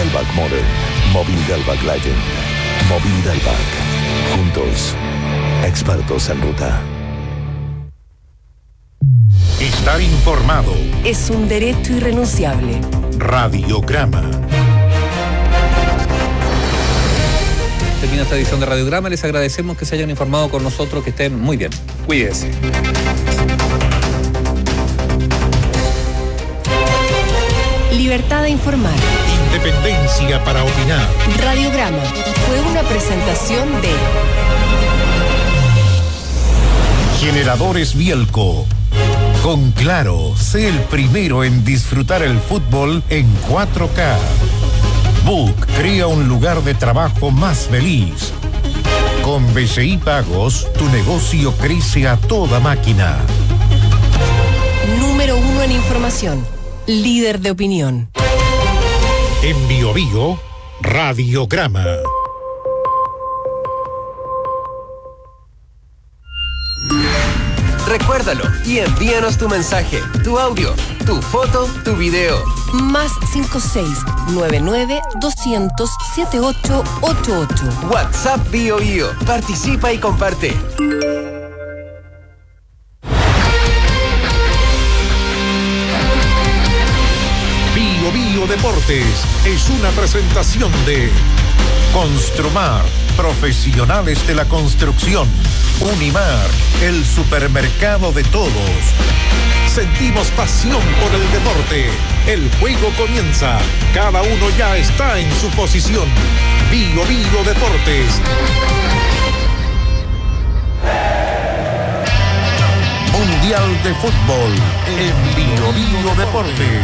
Delvac Modern, Móvil Delvac Legend, Móvil Delvac. Juntos, expertos en ruta. Estar informado es un derecho irrenunciable. Radiograma. Termina esta edición de Radiograma. Les agradecemos que se hayan informado con nosotros, que estén muy bien. Cuídense. Libertad de informar. Independencia para opinar. Radiograma fue una presentación de Generadores Bielco. Con Claro, sé el primero en disfrutar el fútbol en 4K. Book crea un lugar de trabajo más feliz. Con BCI Pagos, tu negocio crece a toda máquina. Número 1 en información. Líder de opinión. En Bio Bio, Radiograma. Recuérdalo y envíanos tu mensaje, tu audio, tu foto, tu video. Más 56-99-200-7888. WhatsApp Bio Bio. Participa y comparte. Bio Bio Deportes es una presentación de Construmar, profesionales de la construcción. Unimar, el supermercado de todos. Sentimos pasión por el deporte. El juego comienza. Cada uno ya está en su posición. Bio Bio Deportes. Mundial de Fútbol en Bio Bio Deportes.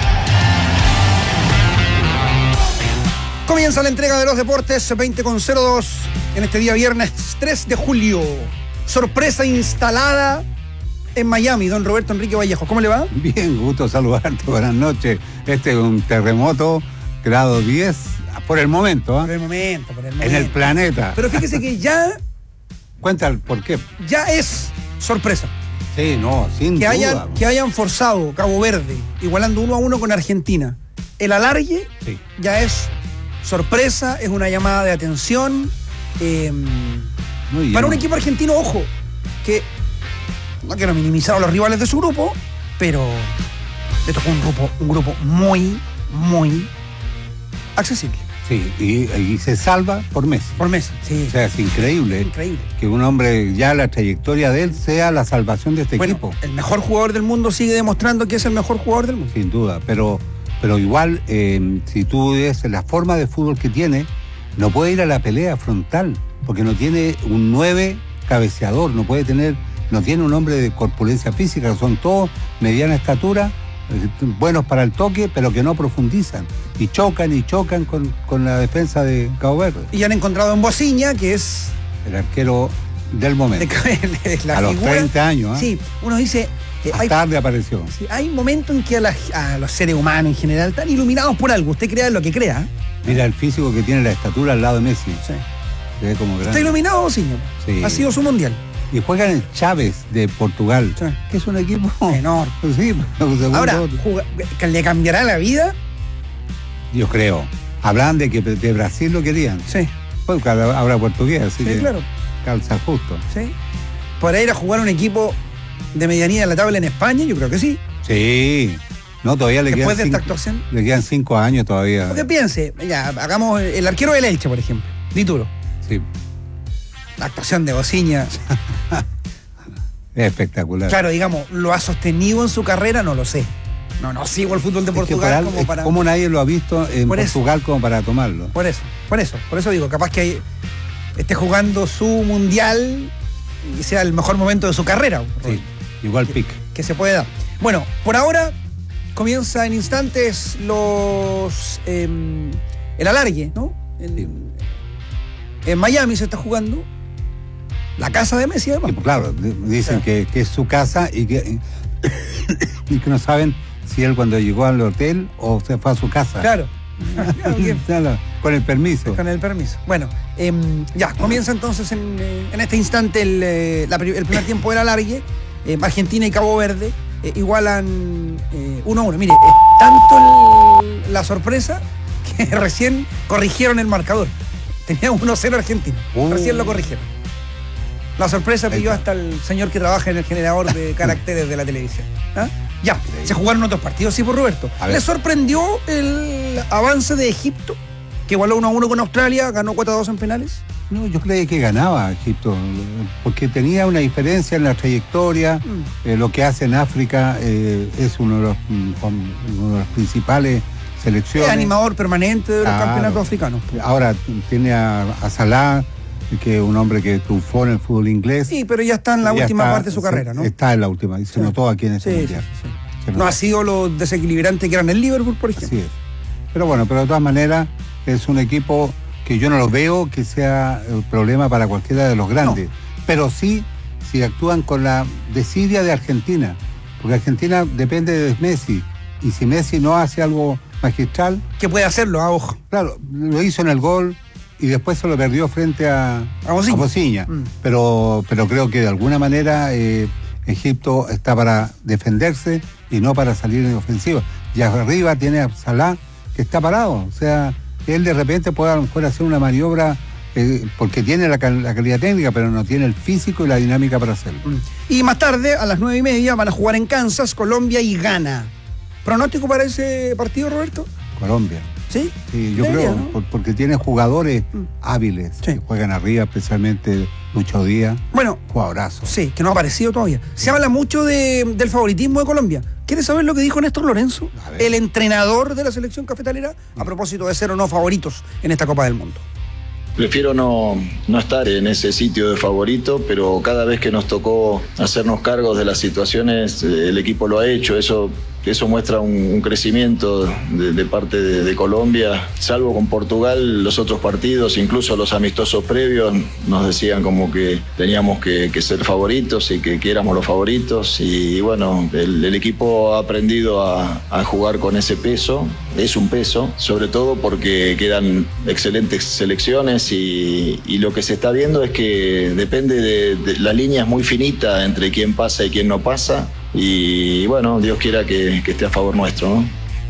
Comienza la entrega de los deportes 20:02 en este día viernes 3 de julio. Sorpresa instalada en Miami, don Roberto Enrique Vallejo. ¿Cómo le va? Bien, gusto saludarte, buenas noches. Este es un terremoto grado 10 por el momento, ¿eh? Por el momento. En el planeta. Pero fíjese que ya... Cuenta por qué. Ya es sorpresa. Sí, no, sin duda. Que hayan forzado Cabo Verde, igualando 1-1 con Argentina. El alargue sí. Ya es sorpresa, es una llamada de atención. Para un equipo argentino, ojo, que no quiero minimizar a los rivales de su grupo, pero le tocó un grupo muy, muy accesible. Sí, y se salva por Messi. Por Messi, sí. O sea, es increíble. Increíble. Que un hombre, ya la trayectoria de él sea la salvación de este equipo. El mejor jugador del mundo sigue demostrando que es el mejor jugador del mundo. Sin duda, pero igual, si tú ves la forma de fútbol que tiene, no puede ir a la pelea frontal, porque no tiene un 9 cabeceador, no tiene un hombre de corpulencia física, son todos mediana estatura, buenos para el toque, pero que no profundizan, y chocan con la defensa de Cabo Verde. Y han encontrado en Bociña, que es el arquero del momento. A los 30 años, ¿eh? Sí, uno dice... tarde apareció. Sí, hay momentos en que a los seres humanos en general están iluminados por algo. Usted crea lo que crea. Mira el físico que tiene, la estatura al lado de Messi. Sí. Se ve como grande. ¿Está iluminado, señor? Sí. Ha sido su mundial. Y juegan el Chávez de Portugal, sí. Que es un equipo enorme. Sí, ahora, ¿le cambiará la vida? Yo creo. Hablan de que de Brasil lo querían. Sí. Porque habla portugués, así que claro. Calza justo. Sí. ¿Podrá ir a jugar un equipo de medianía en la tabla en España? Yo creo que sí. Sí. No, todavía le Después quedan de esta actuación. Le quedan 5 años todavía. Porque piense, ya, hagamos el arquero del Elche, por ejemplo, Dituro. Sí. La actuación de Bociña. Es espectacular. Claro, digamos, ¿lo ha sostenido en su carrera? No lo sé. No sigo el fútbol de Portugal como nadie lo ha visto en Portugal como para tomarlo. Por eso digo, capaz que esté jugando su mundial y sea el mejor momento de su carrera. Sí, igual pick. Que se puede dar. Bueno, por ahora comienza en instantes el alargue, ¿no? En Miami se está jugando la casa de Messi, además. Sí, claro, dicen que es su casa y que no saben si él cuando llegó al hotel o se fue a su casa. Claro. Con el permiso. Con el permiso. Bueno, ya, comienza entonces en este instante el primer tiempo del alargue. Argentina y Cabo Verde igualan 1-1. Mire, tanto la sorpresa que recién corrigieron el marcador. Tenía 1-0 Argentina. Recién lo corrigieron. La sorpresa pilló hasta el señor que trabaja en el generador de caracteres de la televisión. ¿Ah? Ya, se jugaron otros partidos, sí, por Roberto. ¿Le sorprendió el avance de Egipto, que igualó 1-1 con Australia, ganó 4-2 en penales? No, yo creí que ganaba Egipto, porque tenía una diferencia en la trayectoria. Lo que hace en África es uno de los principales selecciones. Es animador permanente de los campeonatos africanos. Ahora tiene a Salah, que es un hombre que triunfó en el fútbol inglés. Sí, pero ya está en la última parte de su carrera, ¿no? Está en la última, y se notó aquí en ese mundial. Sí. No ha sido lo desequilibrante que eran el Liverpool, por ejemplo. Así es. Pero bueno, pero de todas maneras es un equipo que yo no lo veo que sea el problema para cualquiera de los grandes. No. Pero sí, si actúan con la desidia de Argentina, porque Argentina depende de Messi, y si Messi no hace algo magistral... Que puede hacerlo, ojo. Claro, lo hizo en el gol y después se lo perdió frente a Bociña. Pero creo que de alguna manera Egipto está para defenderse y no para salir en ofensiva. Y arriba tiene a Salah, que está parado. O sea, él de repente puede a lo mejor hacer una maniobra porque tiene la calidad técnica, pero no tiene el físico y la dinámica para hacerlo. Y más tarde, a las 9:30, van a jugar en Kansas, Colombia y Ghana. ¿Pronóstico para ese partido, Roberto? Colombia. ¿Sí? Sí, yo creo, ¿no? Porque tiene jugadores hábiles que juegan arriba, especialmente Lucho Díaz. Bueno, jugadorazo. Sí, que no ha aparecido todavía. Se habla mucho del favoritismo de Colombia. ¿Quieres saber lo que dijo Néstor Lorenzo, el entrenador de la selección cafetalera, a propósito de ser o no favoritos en esta Copa del Mundo? Prefiero no estar en ese sitio de favorito, pero cada vez que nos tocó hacernos cargos de las situaciones, el equipo lo ha hecho. Eso muestra un crecimiento de parte de Colombia. Salvo con Portugal, los otros partidos, incluso los amistosos previos, nos decían como que teníamos que ser favoritos y que éramos los favoritos. Y bueno, el equipo ha aprendido a jugar con ese peso. Es un peso, sobre todo porque quedan excelentes selecciones y lo que se está viendo es que depende de la línea es muy finita entre quién pasa y quién no pasa. Y bueno, Dios quiera que esté a favor nuestro, ¿no?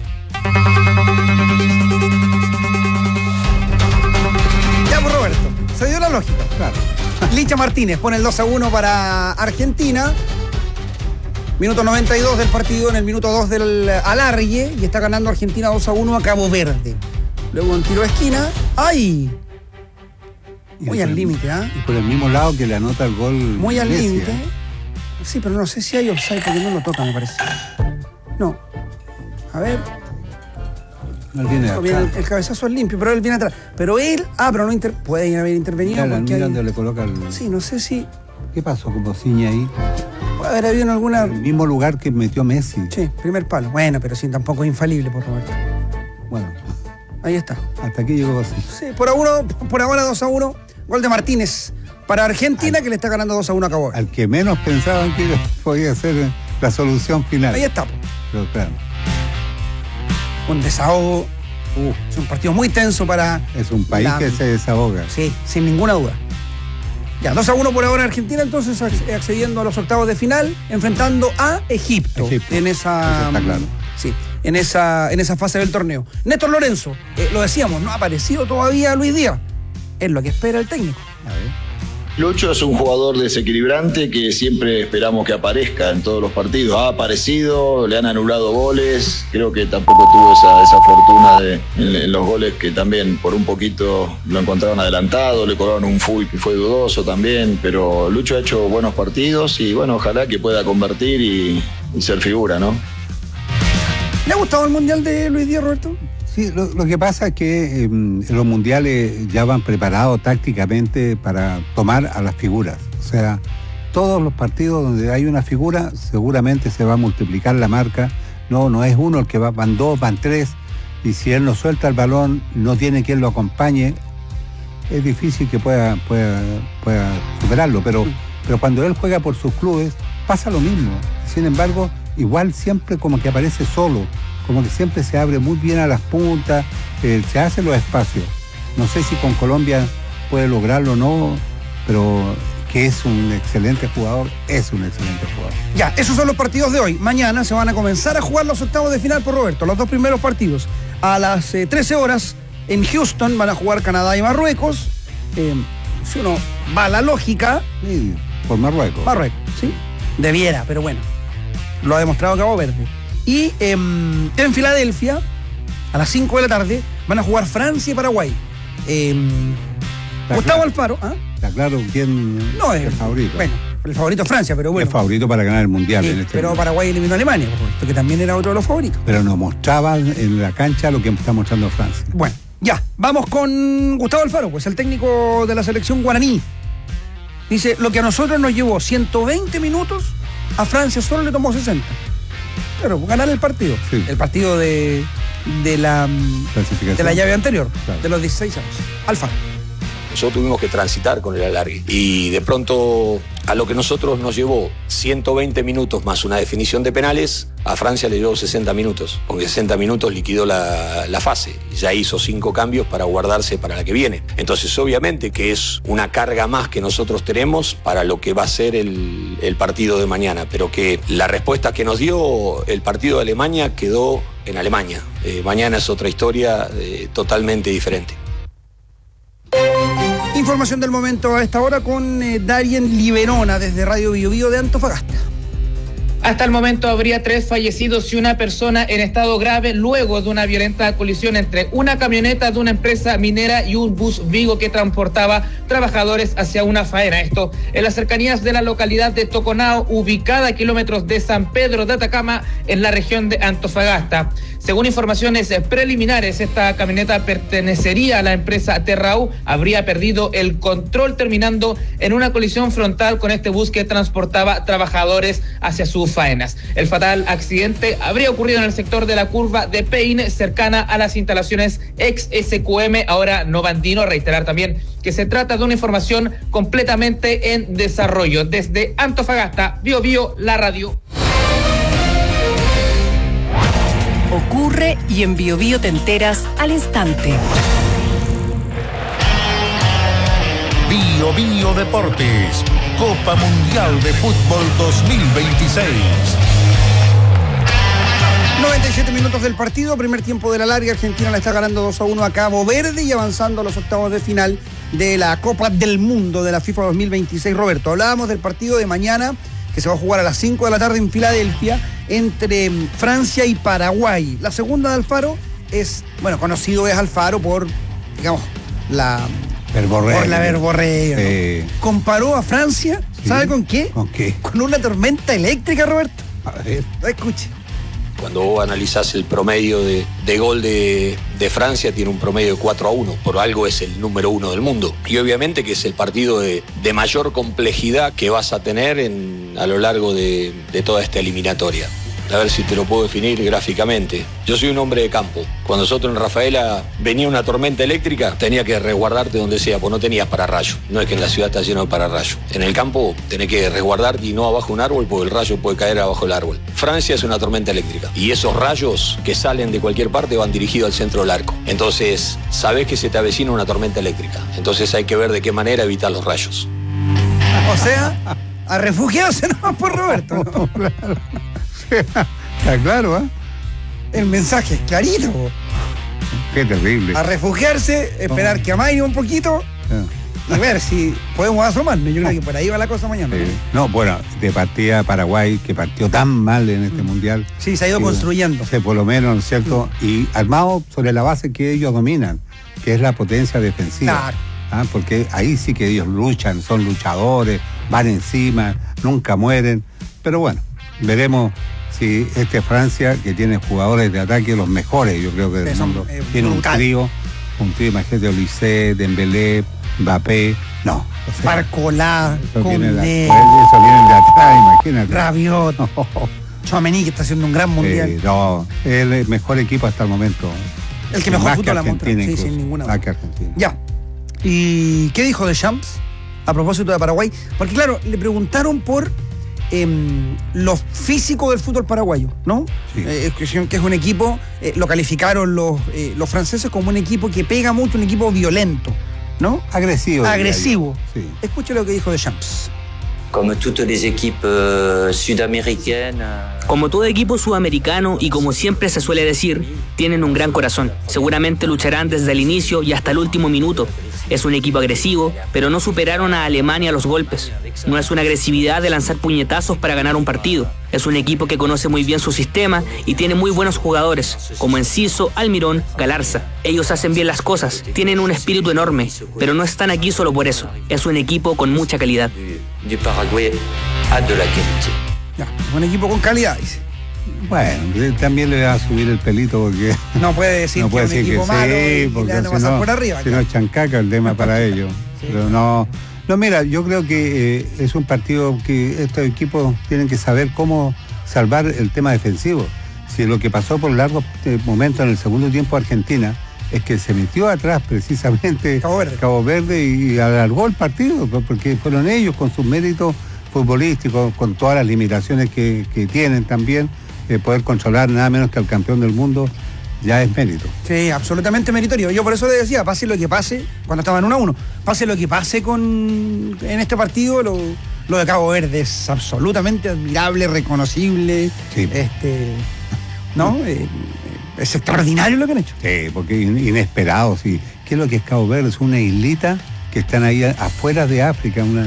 Ya, pues Roberto, se dio la lógica. Claro. Licha Martínez pone el 2-1 para Argentina. Minuto 92 del partido, en el minuto 2 del alargue, y está ganando Argentina 2-1 a Cabo Verde. Luego un tiro de esquina. ¡Ay! Muy al límite, ¿ah? Y por el mismo lado que le anota el gol. Muy al límite. Sí, pero no sé si hay offside porque no lo toca, me parece. No. A ver. No viene atrás. El cabezazo es limpio, pero él viene atrás. Pero él, pero no puede haber intervenido. Mira donde le coloca el... Sí, no sé si... ¿Qué pasó con Bociña ahí? Puede haber habido en alguna... El mismo lugar que metió Messi. Sí, primer palo. Bueno, pero sí, tampoco es infalible, por Roberto. Bueno. Ahí está. Hasta aquí llegó Bociña. Sí, por ahora 2-1. Gol de Martínez para Argentina, que le está ganando 2-1 a Cabo Verde. Al que menos pensaban que podía ser la solución final. Ahí está. Pero claro. Un desahogo. Es un partido muy tenso para... Es un país que se desahoga. Sí, sin ninguna duda. Ya, 2-1 por ahora Argentina, entonces accediendo a los octavos de final, enfrentando a Egipto. En esa... Está claro. Sí, en esa fase del torneo. Néstor Lorenzo, lo decíamos, no ha aparecido todavía Luis Díaz. Es lo que espera el técnico. A ver. Lucho es un jugador desequilibrante que siempre esperamos que aparezca en todos los partidos. Ha aparecido, le han anulado goles. Creo que tampoco tuvo esa fortuna en los goles, que también por un poquito lo encontraron adelantado. Le cobraron un full que fue dudoso también. Pero Lucho ha hecho buenos partidos y bueno, ojalá que pueda convertir y ser figura, ¿no? ¿Le ha gustado el Mundial de Luis Díaz, Roberto? Sí, lo que pasa es que los mundiales ya van preparados tácticamente para tomar a las figuras. O sea, todos los partidos donde hay una figura, seguramente se va a multiplicar la marca. No es uno el que va, van dos, van tres, y si él no suelta el balón, no tiene quien lo acompañe, es difícil que pueda superarlo. Pero cuando él juega por sus clubes, pasa lo mismo. Sin embargo, igual siempre como que aparece solo. Como que siempre se abre muy bien a las puntas, se hacen los espacios. No sé si con Colombia puede lograrlo o no, pero que es un excelente jugador, Ya, esos son los partidos de hoy. Mañana se van a comenzar a jugar los octavos de final por Roberto, los dos primeros partidos. A las 13 horas en Houston van a jugar Canadá y Marruecos. Si uno va a la lógica... Sí, por Marruecos. Marruecos, sí. Debiera, pero bueno. Lo ha demostrado Cabo Verde. Y en Filadelfia, a las 5 de la tarde, van a jugar Francia y Paraguay. Gustavo Alfaro. ¿Ah? Está claro quién no, es el favorito. Bueno, el favorito es Francia, pero bueno. El favorito para ganar el Mundial. Sí, en este pero momento. Paraguay eliminó a Alemania, por supuesto, que también era otro de los favoritos. Pero nos mostraba en la cancha lo que está mostrando Francia. Bueno, ya, vamos con Gustavo Alfaro, pues el técnico de la selección guaraní. Dice, lo que a nosotros nos llevó 120 minutos, a Francia solo le tomó 60. Claro, ganar el partido. Sí. El partido de la llave anterior, claro, de los 16 años. Alfaro. Nosotros tuvimos que transitar con el alargue y de pronto a lo que nosotros nos llevó 120 minutos más una definición de penales, a Francia le llevó 60 minutos, porque 60 minutos liquidó la fase y ya hizo 5 cambios para guardarse para la que viene. Entonces obviamente que es una carga más que nosotros tenemos para lo que va a ser el partido de mañana, pero que la respuesta que nos dio el partido de Alemania quedó en Alemania. Mañana es otra historia totalmente diferente. Información del momento a esta hora con Darien Liberona desde Radio Bio Bio de Antofagasta. Hasta el momento habría 3 fallecidos y una persona en estado grave luego de una violenta colisión entre una camioneta de una empresa minera y un bus Vigo que transportaba trabajadores hacia una faena. Esto en las cercanías de la localidad de Toconao, ubicada a kilómetros de San Pedro de Atacama, en la región de Antofagasta. Según informaciones preliminares, esta camioneta pertenecería a la empresa Terrau, habría perdido el control terminando en una colisión frontal con este bus que transportaba trabajadores hacia sus faenas. El fatal accidente habría ocurrido en el sector de la curva de Peine, cercana a las instalaciones ex SQM, ahora Novandino. Reiterar también que se trata de una información completamente en desarrollo. Desde Antofagasta, Bio Bio, la radio. Ocurre y en Bio Bio te enteras al instante. Bio Bio Deportes, Copa Mundial de Fútbol 2026. 97 minutos del partido, primer tiempo de la larga. Argentina le está ganando 2-1 a Cabo Verde y avanzando a los octavos de final de la Copa del Mundo de la FIFA 2026. Roberto, hablábamos del partido de mañana, que se va a jugar a las 5 de la tarde en Filadelfia, entre Francia y Paraguay. La segunda de Alfaro es, bueno, conocido es Alfaro por, digamos, la verborrea. ¿No? Comparó a Francia, sí. ¿Sabe con qué? ¿Con qué? Con una tormenta eléctrica, Roberto. A ver. Escuche. Cuando vos analizás el promedio de gol de Francia, tiene un promedio de 4-1, por algo es el número 1 del mundo. Y obviamente que es el partido de mayor complejidad que vas a tener a lo largo de toda esta eliminatoria. A ver si te lo puedo definir gráficamente. Yo soy un hombre de campo. Cuando nosotros en Rafaela venía una tormenta eléctrica, tenía que resguardarte donde sea, pues no tenías pararrayo. No es que en la ciudad está lleno de pararrayo. En el campo tenés que resguardarte y no abajo de un árbol, porque el rayo puede caer abajo del árbol. Francia es una tormenta eléctrica. Y esos rayos que salen de cualquier parte van dirigidos al centro del arco. Entonces, sabés que se te avecina una tormenta eléctrica. Entonces hay que ver de qué manera evitar los rayos. O sea, a refugiarse nomás por Roberto, ¿no? Está claro, ¿eh? El mensaje es clarito. Qué terrible. A refugiarse, esperar que amaine un poquito y ver si podemos asomarnos. Yo creo que por ahí va la cosa mañana. No, bueno, de partida Paraguay, que partió tan mal en este mundial. Sí, se ha ido construyendo. Por lo menos, ¿no es cierto? Y armado sobre la base que ellos dominan, que es la potencia defensiva. Claro. Porque ahí sí que ellos luchan, son luchadores, van encima, nunca mueren. Pero bueno, veremos si Francia, que tiene jugadores de ataque los mejores, yo creo que del mundo, tiene un trío, imagínate, Olise, Dembélé, Mbappé, no. O sea, Barcola, Koundé, eso viene de atrás, imagínate. Rabiot, Tchouaméni, que está haciendo un gran mundial. No, el mejor equipo hasta el momento. El que mejor fútbol la monta. Sí, sin ninguna duda. Argentina. Ya. ¿Y qué dijo Deschamps a propósito de Paraguay? Porque claro, le preguntaron por lo físico del fútbol paraguayo, ¿no? Sí. Que es un equipo, lo calificaron los franceses como un equipo que pega mucho, un equipo violento. ¿no? Agresivo. Agresivo. Sí. Escuche lo que dijo Deschamps. Como toutes les équipes sudaméricaines. Como todo equipo sudamericano y como siempre se suele decir, tienen un gran corazón. Seguramente lucharán desde el inicio y hasta el último minuto. Es un equipo agresivo, pero no superaron a Alemania a los golpes. No es una agresividad de lanzar puñetazos para ganar un partido. Es un equipo que conoce muy bien su sistema y tiene muy buenos jugadores, como Enciso, Almirón, Galarza. Ellos hacen bien las cosas, tienen un espíritu enorme, pero no están aquí solo por eso. Es un equipo con mucha calidad. Du Paraguay a de la qualité. Ya, un equipo con calidad, dice. Bueno, también le va a subir el pelito porque... No puede decir que es un equipo malo y porque le van a pasar por arriba. Si no, chancaca el tema para ellos. Sí. Pero no, mira, yo creo que es un partido que estos equipos tienen que saber cómo salvar el tema defensivo. Si lo que pasó por largos momentos en el segundo tiempo Argentina es que se metió atrás precisamente Cabo Verde y alargó el partido, porque fueron ellos con sus méritos futbolísticos, con todas las limitaciones que tienen también, poder controlar nada menos que al campeón del mundo ya es mérito. Sí, absolutamente meritorio. Yo por eso le decía, pase lo que pase, cuando estaban 1-1, pase lo que pase en este partido, lo de Cabo Verde es absolutamente admirable, reconocible, sí. ¿No? Es extraordinario lo que han hecho. Sí, porque inesperado, sí. ¿Qué es lo que es Cabo Verde? Es una islita que están ahí afuera de África, no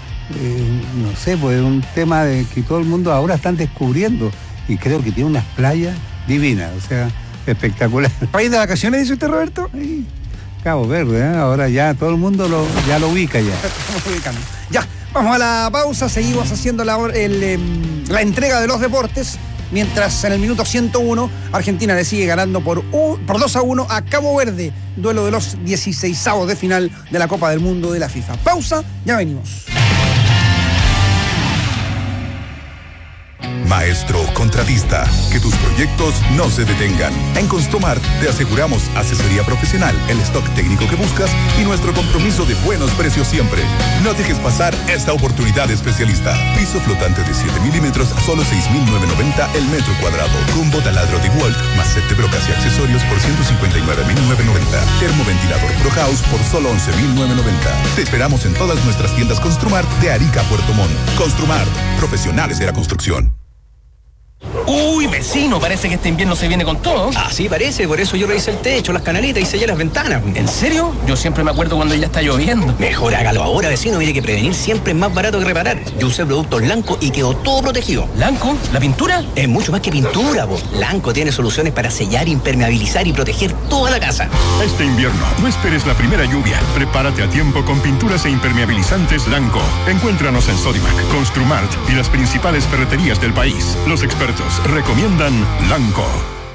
sé, pues es un tema de que todo el mundo ahora están descubriendo y creo que tiene unas playas divinas, o sea, espectacular. ¿País de vacaciones, dice usted, Roberto? Sí. Cabo Verde, ahora ya todo el mundo ya lo ubica ya. Estamos ubicando. Ya, vamos a la pausa, seguimos haciendo la entrega de los deportes. Mientras en el minuto 101 Argentina le sigue ganando por 2-1 a Cabo Verde, duelo de los 16avos de final de la Copa del Mundo de la FIFA. Pausa, ya venimos. Maestro contratista, que tus proyectos no se detengan. En Construmart te aseguramos asesoría profesional, el stock técnico que buscas y nuestro compromiso de buenos precios siempre. No dejes pasar esta oportunidad especialista. Piso flotante de 7 milímetros, solo 6.990 el metro cuadrado. Combo taladro de Walt, más set de brocas y accesorios por 159.990. Termoventilador Pro House por solo 11.990. Te esperamos en todas nuestras tiendas Construmart de Arica a Puerto Montt. Construmart, profesionales de la construcción. Uy, vecino, parece que este invierno se viene con todo. Ah, sí, parece, por eso yo revisé el techo, las canaletas y sellé las ventanas. ¿En serio? Yo siempre me acuerdo cuando ya está lloviendo. Mejor hágalo ahora, vecino, mire que prevenir siempre es más barato que reparar. Yo usé productos Lanco y quedó todo protegido. ¿Lanco? ¿La pintura? Es mucho más que pintura, po. Lanco tiene soluciones para sellar, impermeabilizar y proteger toda la casa. Este invierno, no esperes la primera lluvia. Prepárate a tiempo con pinturas e impermeabilizantes Lanco. Encuéntranos en Sodimac, Construmart y las principales ferreterías del país. Los expertos recomiendan Lanco.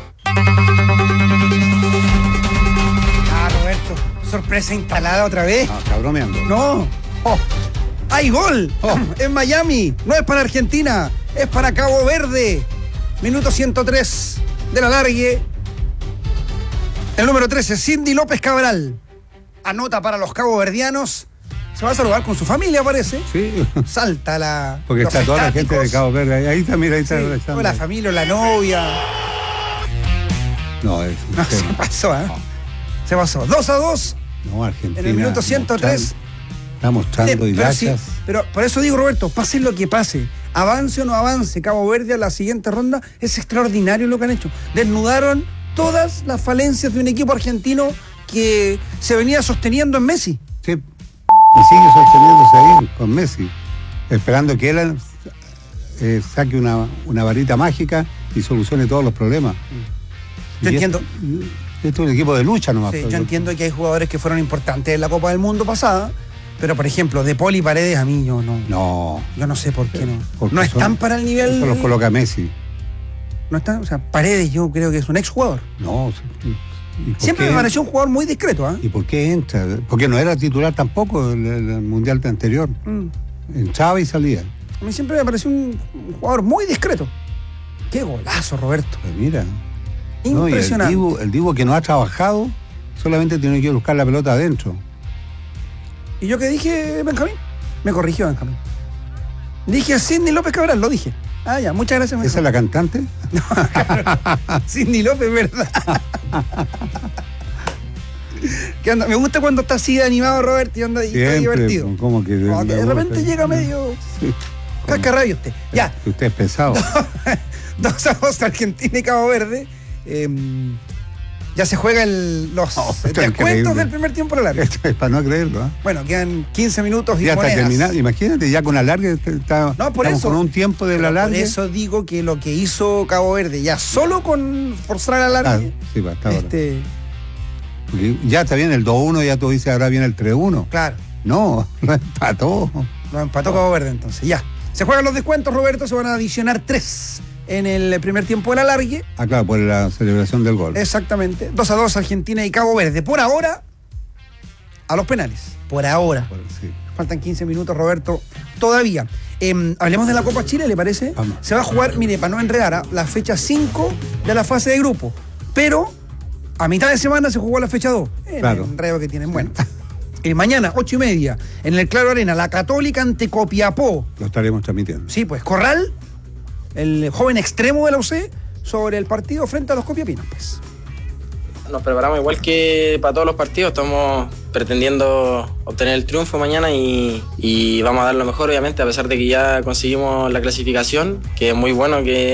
Roberto, sorpresa instalada otra vez. No, está bromeando. No. Oh, ¡hay gol! En Miami. No es para Argentina, es para Cabo Verde. Minuto 103 de la largue. El número 13, Cindy López Cabral. Anota para los caboverdianos. Se va a saludar con su familia, parece. Sí. Salta la... Porque está toda la gente de Cabo Verde. Ahí está, mira, ahí está. Sí, toda la familia, la novia. No, se pasó, ¿eh? No. Se pasó. 2-2. No, Argentina. En el minuto 103. Está mostrando y gracias. Sí, pero por eso digo, Roberto, pase lo que pase. Avance o no avance Cabo Verde a la siguiente ronda. Es extraordinario lo que han hecho. Desnudaron todas las falencias de un equipo argentino que se venía sosteniendo en Messi. Sí. Y sigue sosteniéndose ahí con Messi, esperando que él saque una varita mágica y solucione todos los problemas. Yo entiendo. Esto es un equipo de lucha nomás. Sí, yo entiendo que hay jugadores que fueron importantes en la Copa del Mundo pasada, pero por ejemplo, De Paul y Paredes a mí yo no. No. Yo no sé por qué no. No están para el nivel. Eso los coloca Messi. No están, o sea, Paredes yo creo que es un exjugador. No. Siempre me pareció un jugador muy discreto, ¿eh? ¿Y por qué entra? Porque no era titular tampoco el mundial anterior. Entraba y salía. A mí siempre me pareció un jugador muy discreto. Qué golazo, Roberto. Pues mira. Impresionante. No, el Divo que no ha trabajado solamente tiene que buscar la pelota adentro. ¿Y yo qué dije, Benjamín? Me corrigió Benjamín. Dije a Cindy López Cabral, lo dije. Ah, ya, muchas gracias. ¿Esa es la cantante? No, claro. Cindy López, ¿verdad? ¿Qué onda? Me gusta cuando está así de animado, Roberto, y anda y está divertido. Como que de repente llega medio... Cascarrabio usted. Ya. Usted es pesado. 2-2 Argentina y Cabo Verde. Ya se juegan los descuentos del primer tiempo a la larga. Esto es para no creerlo. Bueno, quedan 15 minutos y ya monedas. está terminado. Imagínate, ya con la larga estamos con un tiempo de la larga. Por eso digo que lo que hizo Cabo Verde, ya solo con forzar a la larga. Sí, hasta ahora. Ya está bien el 2-1, ya tú dices, ahora viene el 3-1. Claro. No, lo empató. Lo empató Cabo Verde entonces, ya. Se juegan los descuentos, Roberto, se van a adicionar 3 en el primer tiempo de la largue. Claro, por la celebración del gol. Exactamente. 2-2 Argentina y Cabo Verde. Por ahora, a los penales. Por ahora. Sí. Faltan 15 minutos, Roberto, todavía. Hablemos de la Copa Chile, ¿le parece? Vamos. Se va a jugar, mire, para no enredar, la fecha 5 de la fase de grupo. Pero a mitad de semana se jugó la fecha 2. Claro. El enredo que tienen. Bueno. Mañana, 8:30, en el Claro Arena, la Católica ante Copiapó. Lo estaremos transmitiendo. Sí, pues Corral, el joven extremo de la UC, sobre el partido frente a los copiapinos, pues. Nos preparamos igual que para todos los partidos, estamos pretendiendo obtener el triunfo mañana y vamos a dar lo mejor, obviamente, a pesar de que ya conseguimos la clasificación, que es muy bueno que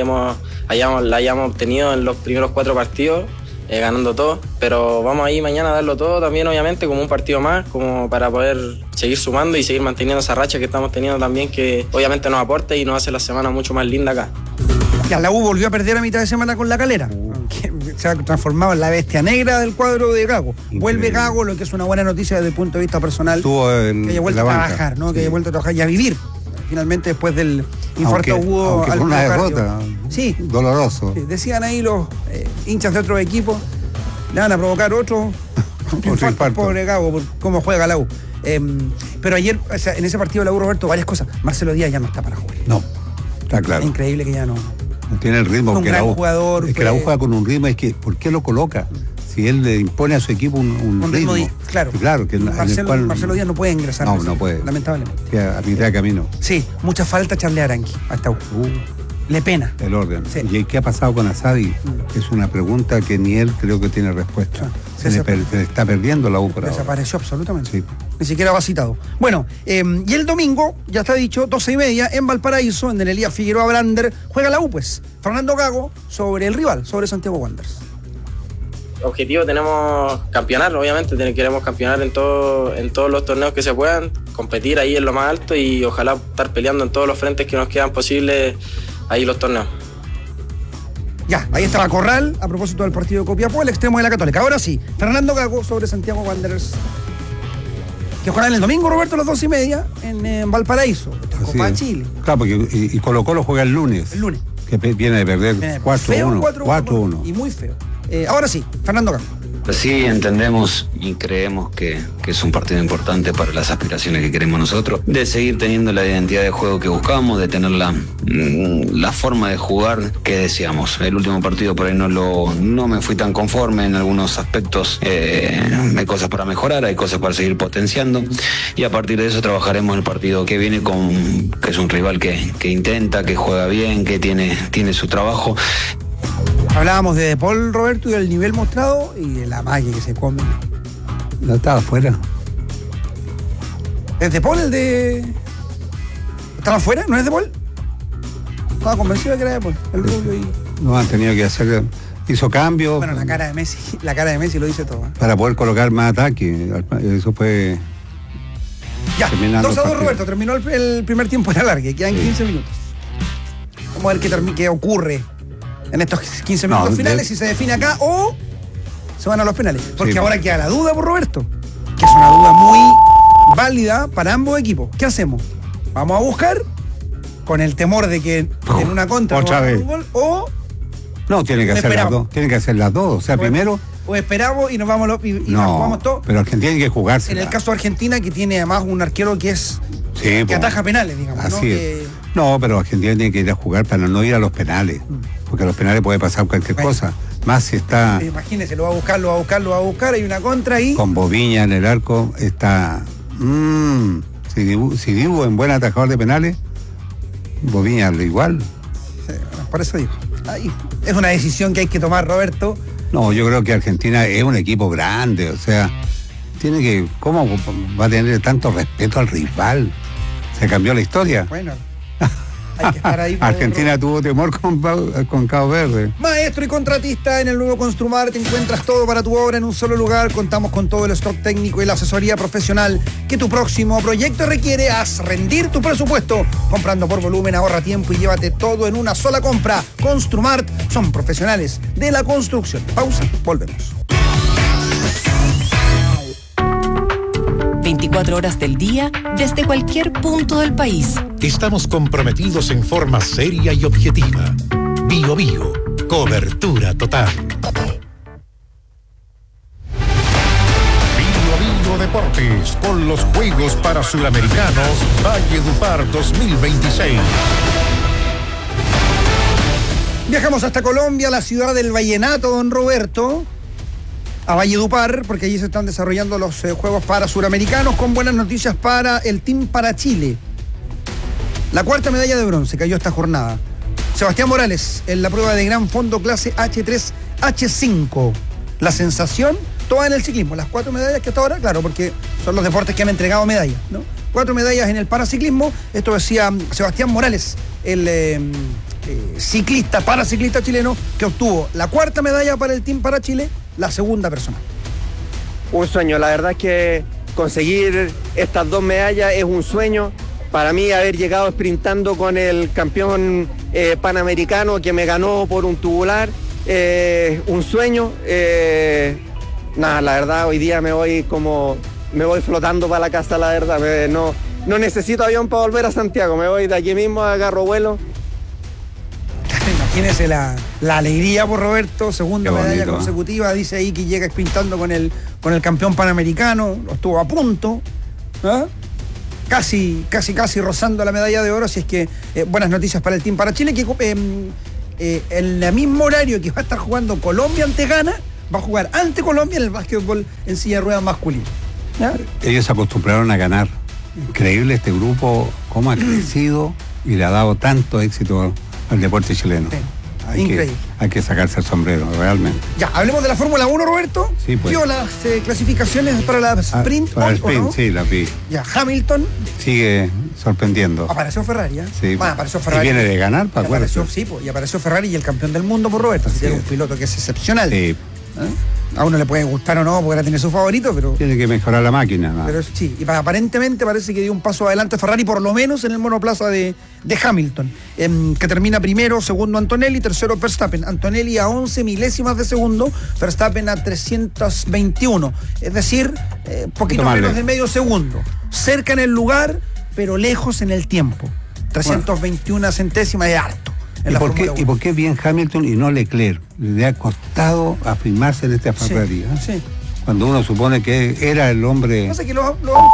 la hayamos obtenido en los primeros 4 partidos. Ganando todo, pero vamos ahí mañana a darlo todo también, obviamente, como un partido más, como para poder seguir sumando y seguir manteniendo esa racha que estamos teniendo también, que obviamente nos aporta y nos hace la semana mucho más linda acá. Ya, la U volvió a perder a mitad de semana con La Calera, que se ha transformado en la bestia negra del cuadro de Gago. Increíble. Vuelve Gago, lo que es una buena noticia desde el punto de vista personal, que haya vuelto a trabajar, ¿no? Sí. Que haya vuelto a trabajar y a vivir. Finalmente, después del infarto agudo al una derrota. Sí. Doloroso. Sí, decían ahí los hinchas de otros equipos, le van a provocar otro infarto, pobre Gago, por cómo juega la U. Pero ayer, o sea, en ese partido de la U, Roberto, varias cosas. Marcelo Díaz ya no está para jugar. No, está claro. Es increíble que ya no. No tiene el ritmo. Es un gran jugador. Es que la U juega con un ritmo, es que, ¿por qué lo coloca? Si él le impone a su equipo un ritmo. Claro. Claro, que Marcelo Díaz no puede ingresar. No puede. Lamentablemente. A mitad de camino. Sí, mucha falta Charles Aranqui hasta U. Le pena. El orden. Sí. ¿Y qué ha pasado con Asadi? Es una pregunta que ni él creo que tiene respuesta. Se le está perdiendo la U por ahora. Desapareció absolutamente. Sí. Ni siquiera va citado. Bueno, y el domingo, ya está dicho, 12:30, en Valparaíso, en el Elías Figueroa Brander, juega la U, pues. Fernando Gago sobre el rival, sobre Santiago Wanderers. Objetivo tenemos campeonar, obviamente, queremos campeonar en todos los torneos que se puedan, competir ahí en lo más alto y ojalá estar peleando en todos los frentes que nos quedan posibles ahí los torneos. Ya, ahí estaba Corral, a propósito del partido de Copiapó, el extremo de la Católica. Ahora sí, Fernando Gago sobre Santiago Wanderers, que juegan el domingo, Roberto, a las 2:30 en Valparaíso, Copa Chile. Claro, porque y Colo-Colo juega el lunes. El lunes. Que viene de perder 4-1. 4-1. Y muy feo. Ahora sí, Fernando Gago. Sí, entendemos y creemos que es un partido importante para las aspiraciones que queremos nosotros, de seguir teniendo la identidad de juego que buscamos, de tener la forma de jugar que deseamos. El último partido por ahí no me fui tan conforme en algunos aspectos, hay cosas para mejorar, hay cosas para seguir potenciando y a partir de eso trabajaremos el partido que viene que es un rival que intenta, que juega bien, que tiene su trabajo. Hablábamos de De Paul, Roberto, y del nivel mostrado y de la magia que se come. No estaba afuera. ¿Es De Paul el de...? ¿Estaba afuera? ¿No es De Paul? Estaba convencido de que era De Paul, el rubio y... No, han tenido que hacer... Hizo cambios. Bueno, la cara de Messi lo dice todo. Para poder colocar más ataque. Eso fue... Ya, 2-2, Roberto. Terminó el primer tiempo de la larga. Quedan 15 minutos. Vamos a ver qué ocurre en estos 15 minutos finales, si se define acá o se van a los penales. Porque ahora queda la duda por Roberto, que es una duda muy válida para ambos equipos. ¿Qué hacemos? ¿Vamos a buscar con el temor de que en una contra otra vez un gol o...? No, tienen que hacer las dos. Tienen que hacer las dos. O sea, primero... O esperamos y nos vamos nos jugamos todo. Pero Argentina tiene que jugarse. En el caso de Argentina, que tiene además un arquero que es... que ataja penales, digamos. Así es. No, pero Argentina tiene que ir a jugar para no ir a los penales. Porque a los penales puede pasar cualquier cosa. Más si está... Imagínese, lo va a buscar, hay una contra ahí. Con Boviña en el arco está... Si Dibu en buen atajador de penales, Boviña lo igual. Sí, por eso digo. Es una decisión que hay que tomar, Roberto. No, yo creo que Argentina es un equipo grande, o sea, tiene que, ¿cómo va a tener tanto respeto al rival? Se cambió la historia. Bueno, hay que estar ahí. Argentina tuvo temor con Cabo Verde. Maestro y contratista en el nuevo Construmar, te encuentras todo para tu obra en un solo lugar. Contamos con todo el stock técnico y la asesoría profesional que tu próximo proyecto requiere. Haz rendir tu presupuesto. Comprando por volumen, ahorra tiempo y llévate todo en una sola compra. Construmart son profesionales de la construcción. Pausa, volvemos. 24 horas del día, desde cualquier punto del país. Estamos comprometidos en forma seria y objetiva. Bio Bio, cobertura total. Bio Bio Deportes, con los Juegos para Suramericanos Valledupar 2026. Viajamos hasta Colombia, la ciudad del Vallenato, don Roberto, a Valledupar, porque allí se están desarrollando los Juegos para Suramericanos, con buenas noticias para el Team para Chile. La cuarta medalla de bronce cayó esta jornada. Sebastián Morales en la prueba de gran fondo clase H3, H5. La sensación, toda en el ciclismo. Las 4 medallas que hasta ahora, claro, porque son los deportes que han entregado medallas, ¿no? 4 medallas en el paraciclismo. Esto decía Sebastián Morales, el paraciclista chileno, que obtuvo la cuarta medalla para el Team para Chile, la segunda persona. Un sueño, la verdad es que conseguir estas 2 medallas es un sueño. Para mí haber llegado sprintando con el campeón panamericano que me ganó por un tubular, un sueño. La verdad hoy día me voy flotando para la casa, la verdad. No necesito avión para volver a Santiago, me voy de aquí mismo, agarro vuelo. Imagínese la alegría por Roberto, segunda medalla consecutiva, dice ahí que llega sprintando con el campeón panamericano, lo estuvo a punto, ¿eh? Casi rozando la medalla de oro, así es que buenas noticias para el Team para Chile, que en el mismo horario que va a estar jugando Colombia ante Ghana, va a jugar ante Colombia en el básquetbol en silla de ruedas masculino. ¿Ya? Ellos se acostumbraron a ganar. Increíble este grupo, cómo ha crecido y le ha dado tanto éxito al deporte chileno. Sí. Hay que sacarse el sombrero, realmente. Ya, hablemos de la Fórmula 1, Roberto. Sí, pues. ¿Vio las clasificaciones para la sprint? Para el sprint, ¿no? Sí, la vi. Ya, Hamilton. Sigue sorprendiendo. Apareció Ferrari, ¿eh? Sí. Apareció Ferrari. Y viene de ganar, para acuerdo. Sí, y apareció Ferrari y el campeón del mundo por Roberto. Así que es un piloto que es excepcional. Sí. A uno le puede gustar o no, podrá tener su favorito, pero... Tiene que mejorar la máquina, ¿no? Pero sí, y aparentemente parece que dio un paso adelante Ferrari, por lo menos en el monoplaza de Hamilton, que termina primero, segundo Antonelli, tercero Verstappen. Antonelli a 11 milésimas de segundo, Verstappen a 321, es decir, poquito menos de medio segundo. Cerca en el lugar, pero lejos en el tiempo. 321 centésimas es harto. ¿Y por qué bien Hamilton y no Leclerc? Le ha costado afirmarse en esta Ferrari. Sí. Cuando uno supone que era el hombre. No sé que los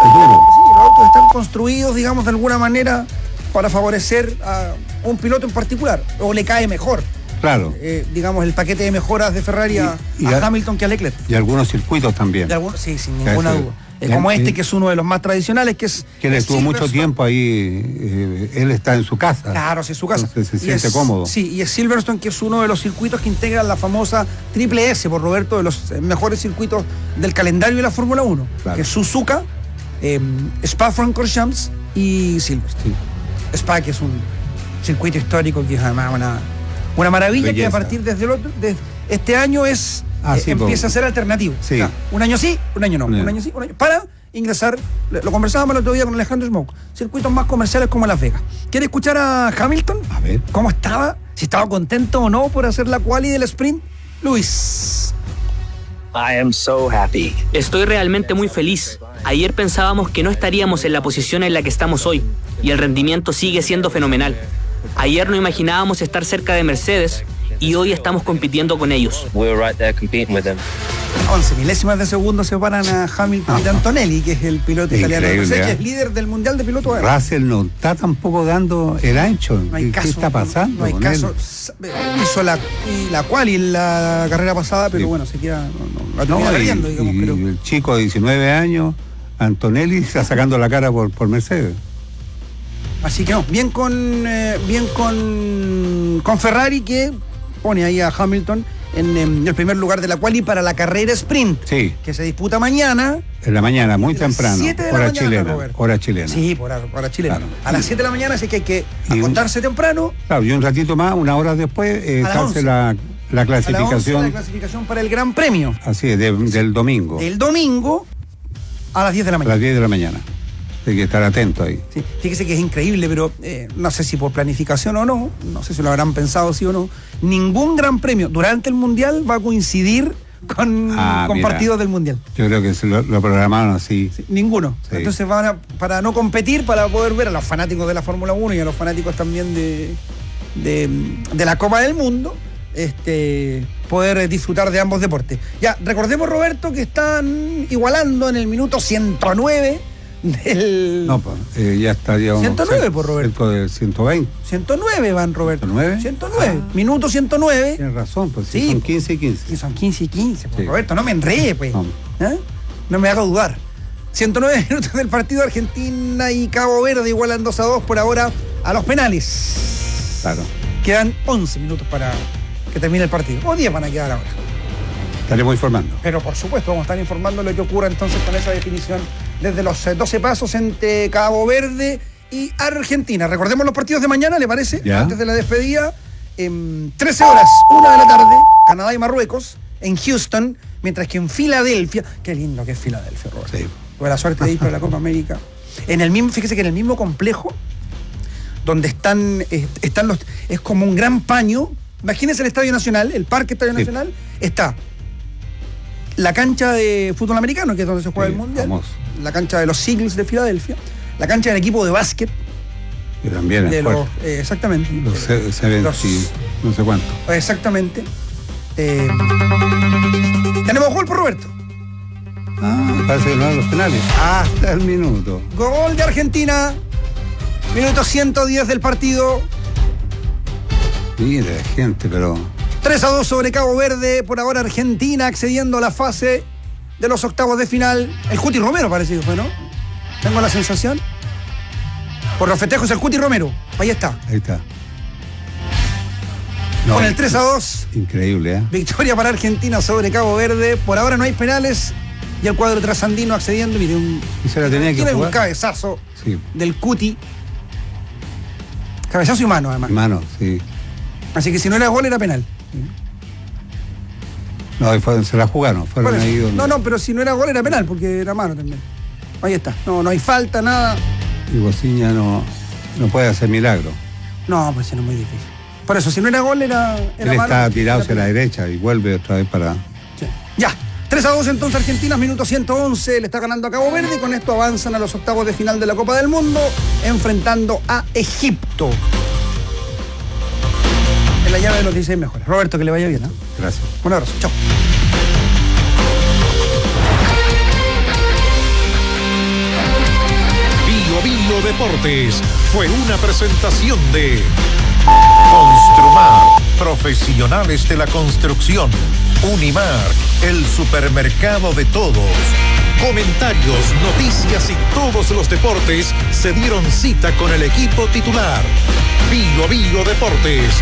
autos están construidos, digamos, de alguna manera para favorecer a un piloto en particular, o le cae mejor. Claro. Digamos, el paquete de mejoras de Ferrari a Hamilton que a Leclerc. Y algunos circuitos también. Sí, sin ninguna duda. Como que es uno de los más tradicionales, que es... Que él estuvo mucho tiempo ahí, él está en su casa. Claro, sí, es su casa. Se siente cómodo. Sí, y es Silverstone, que es uno de los circuitos que integran la famosa Triple S, por Roberto, de los mejores circuitos del calendario de la Fórmula 1, claro. Que es Suzuka, Spa-Francorchamps y Silverstone. Sí. Spa, que es un circuito histórico, que es además una maravilla. Belleza. Que a partir de este año es... empieza a ser alternativo. Sí. O sea, un año sí, un año no. Un año sí, un año. Para ingresar, lo conversábamos el otro día con Alejandro Smoke, circuitos más comerciales como Las Vegas. ¿Quiere escuchar a Hamilton? A ver. ¿Cómo estaba? Si estaba contento o no por hacer la quali del sprint. Luis. I am so happy. Estoy realmente muy feliz. Ayer pensábamos que no estaríamos en la posición en la que estamos hoy, y el rendimiento sigue siendo fenomenal. Ayer no imaginábamos estar cerca de Mercedes, y hoy estamos compitiendo con ellos. We're right there competing with them. 11 milésimas de segundo separan a Hamilton de Antonelli, que es el piloto italiano. Que es líder del Mundial de Pilotos. Russell no está tampoco dando el ancho. No hay caso, ¿qué está pasando? No hay caso. Hizo la quali en la carrera pasada, pero bueno, se queda la termina perdiendo, digamos. Pero el chico de 19 años, Antonelli, está sacando la cara por Mercedes. Así que no, bien con Ferrari, que pone ahí a Hamilton en el primer lugar de la quali para la carrera sprint, Sí. que se disputa mañana. En la mañana, muy A las temprano. 7 de la Hora mañana, chilena. Roberto. Hora chilena. Sí, por hora chilena. Claro. A las 7 de la mañana, así que hay que Y un- acostarse temprano. Claro, y un ratito más, una hora después, se A las 11. hace la A las 11 clasificación. la clasificación para el Gran Premio. Así es, del domingo. El domingo a las 10 de la A mañana. las 10 de la mañana. Hay que estar atento ahí. Sí, fíjese que es increíble, pero no sé si por planificación o no sé si lo habrán pensado sí o no, ningún Gran Premio durante el Mundial va a coincidir con Mira. partidos del Mundial. Yo creo que se lo programaron así. Sí, ninguno. Sí. Entonces para no competir, para poder ver a los fanáticos de la Fórmula 1 y a los fanáticos también de la Copa del Mundo, poder disfrutar de ambos deportes. Ya, recordemos, Roberto, que están igualando en el minuto 109 del... No, pues, ya estaría 109, por Roberto. cerca de 120. 109 van, Roberto. ¿109? 109. Minuto 109. Tienes razón, pues Sí, son 15 y 15. Sí, son 15 y 15. Pues, Sí. Roberto, no me enrede, pues. No. ¿Eh? No me haga dudar. 109 minutos del partido. Argentina y Cabo Verde igualan 2-2 por ahora a los penales. Claro. Quedan 11 minutos para que termine el partido. O 10 van a quedar ahora. Estaremos informando. Pero por supuesto vamos a estar informando lo que ocurra entonces con esa definición desde los 12 pasos entre Cabo Verde y Argentina. Recordemos los partidos de mañana, ¿le parece? Ya. Antes de la despedida. 13 horas, 1 de la tarde, Canadá y Marruecos, en Houston, mientras que en Filadelfia, qué lindo que es Filadelfia, Roberto. Sí. Tuve la suerte de ir para la Copa América. Fíjese que en el mismo complejo, donde están los, es como un gran paño. Imagínense el Estadio Nacional, el Parque Estadio Sí. Nacional, está la cancha de fútbol americano, que es donde se juega Sí, el Mundial, famoso. la cancha de los Eagles de Filadelfia, la cancha del equipo de básquet, Que también de es los, fuerte. exactamente. Los 70 y no sé cuánto. Exactamente. Tenemos gol por Roberto. Parece que no eran los penales. Hasta el minuto. Gol de Argentina. Minuto 110 del partido. Mira, gente, pero 3-2 sobre Cabo Verde. Por ahora Argentina accediendo a la fase de los octavos de final. El Cuti Romero parece que fue, ¿no? Tengo la sensación. Por los festejos el Cuti Romero. Ahí está. ahí está. Con el 3-2. Increíble, ¿eh? Victoria para Argentina sobre Cabo Verde. Por ahora no hay penales. Y el cuadro trasandino accediendo. Mire, Y se la tenía que tiene un jugar. cabezazo Sí, del Cuti. Cabezazo y mano, además. hermano, sí. Así que si no era gol, era penal. No, se la jugaron. Fueron Por eso. ahí donde... No, pero si no era gol, era penal, porque era mano también. Ahí está. No hay falta, nada. Y Bociña no puede hacer milagro. No, pues sí, no es muy difícil. Por eso, si no era gol, era Él mano. está tirado Era hacia la penal. derecha y vuelve otra vez para... Sí. Ya. 3-2 entonces Argentina, minuto 111, le está ganando a Cabo Verde y con esto avanzan a los octavos de final de la Copa del Mundo, enfrentando a Egipto. En la llave de los 16 mejores. Roberto, que le vaya bien, ¿eh? Gracias. Un abrazo, chao. Bio Deportes fue una presentación de Construmar, profesionales de la construcción. Unimark, el supermercado de todos. Comentarios, noticias y todos los deportes se dieron cita con el equipo titular. Bio Deportes.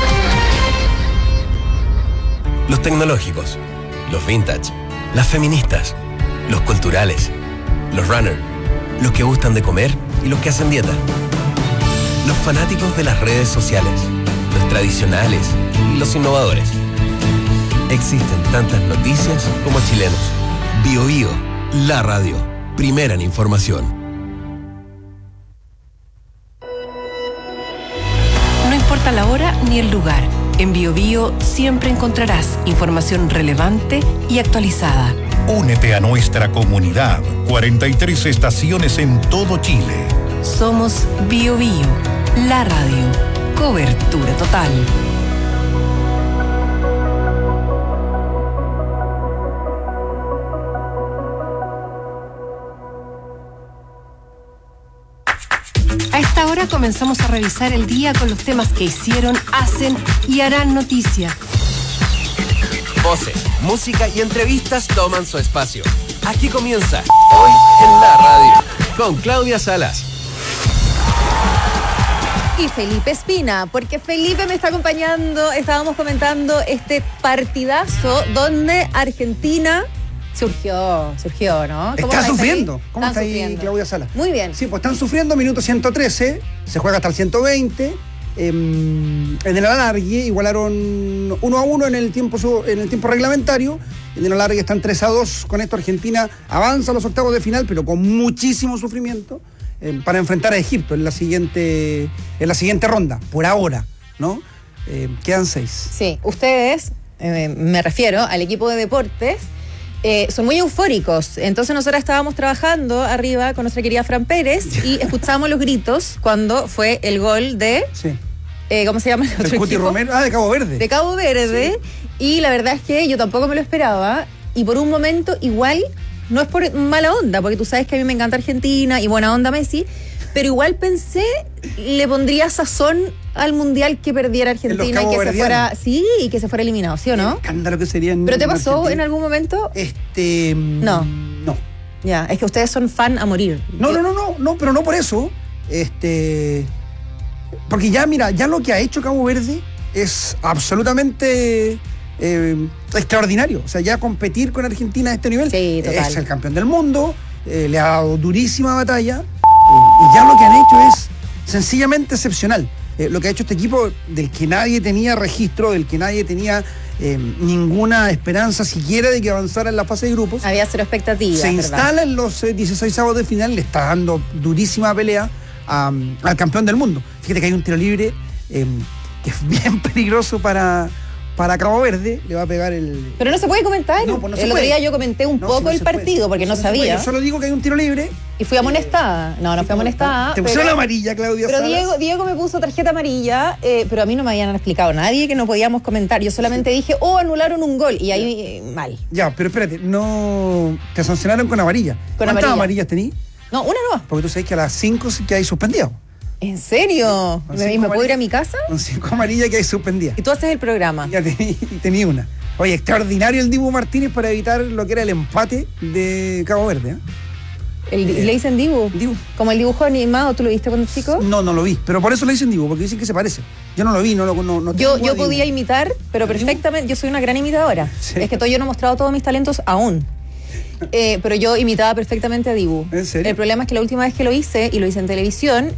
Los tecnológicos, los vintage, las feministas, los culturales, los runners, los que gustan de comer y los que hacen dieta. Los fanáticos de las redes sociales, los tradicionales y los innovadores. Existen tantas noticias como chilenos. Bio, la radio, primera en información. No importa la hora ni el lugar. En Bio siempre encontrarás información relevante y actualizada. Únete a nuestra comunidad. 43 estaciones en todo Chile. Somos Bio, la radio. Cobertura total. A esta hora comenzamos a revisar el día con los temas que hicieron, hacen y harán noticia. Voces, música y entrevistas toman su espacio. Aquí comienza Hoy en la Radio con Claudia Salas. Y Felipe Espina, porque Felipe me está acompañando. Estábamos comentando este partidazo donde Argentina surgió, ¿no? Está sufriendo. ¿Cómo está ahí Claudia Sala? Muy bien. Sí, pues están sufriendo, minuto 113, se juega hasta el 120. En el alargue igualaron 1-1 en el tiempo reglamentario. En el alargue están 3-2. Con esto Argentina avanza a los octavos de final, pero con muchísimo sufrimiento, para enfrentar a Egipto en la siguiente ronda, por ahora, ¿no? Quedan 6. Sí, ustedes, me refiero al equipo de deportes, son muy eufóricos. Entonces nosotros estábamos trabajando arriba con nuestra querida Fran Pérez y escuchamos los gritos cuando fue el gol de... Sí. ¿Cómo se llama el otro Cuti equipo? Romero. De Cabo Verde. De Cabo Verde. Sí. Y la verdad es que yo tampoco me lo esperaba. Y por un momento igual, no es por mala onda, porque tú sabes que a mí me encanta Argentina y buena onda Messi, pero igual pensé, le pondría sazón al mundial que perdiera Argentina y que se fuera, y que se fuera eliminado, ¿sí o no? El escándalo que sería en... ¿Pero te pasó Argentina en algún momento? No. Ya, es que ustedes son fan a morir. No, pero no por eso. Porque ya, mira, ya lo que ha hecho Cabo Verde es absolutamente extraordinario. O sea, ya competir con Argentina a este nivel, es el campeón del mundo, le ha dado durísima batalla, y ya lo que han hecho es sencillamente excepcional. Lo que ha hecho este equipo, del que nadie tenía registro, del que nadie tenía ninguna esperanza siquiera de que avanzara en la fase de grupos. Había cero expectativas. Se instala en los 16avos de final, le está dando durísima pelea al campeón del mundo. Fíjate que hay un tiro libre que es bien peligroso para Cabo Verde. Le va a pegar el... Pero no se puede comentar. No, pues no se el puede. otro día yo comenté un poco el partido porque no sabía. Yo solo digo que hay un tiro libre. Y fui amonestada. No fui amonestada. Te pusieron la amarilla, Claudia Pero Salas. Diego me puso tarjeta amarilla, pero a mí no me habían explicado nadie que no podíamos comentar. Yo solamente dije, anularon un gol. Y ahí, mal. Ya, pero espérate, no... Te sancionaron con amarilla. ¿Cuántas amarillas tenías? No, una no. Porque tú sabes que a las 5 sí que hay suspendido. ¿En serio? ¿Me puedo ir a mi casa? Con 5 amarillas que hay suspendidas. Y tú haces el programa. Ya tenía una. Oye, extraordinario el Dibu Martínez para evitar lo que era el empate de Cabo Verde, ¿Le dicen Dibu? Dibu. ¿Como el dibujo animado? ¿Tú lo viste cuando chico? No lo vi, pero por eso le dicen Dibu, porque dicen que se parece. Yo no lo vi, no Yo podía imitar, pero perfectamente. Yo soy una gran imitadora. Sí. Es que yo no he mostrado todos mis talentos aún. Pero yo imitaba perfectamente a Dibu. ¿En serio? El problema es que la última vez que lo hice, y lo hice en televisión,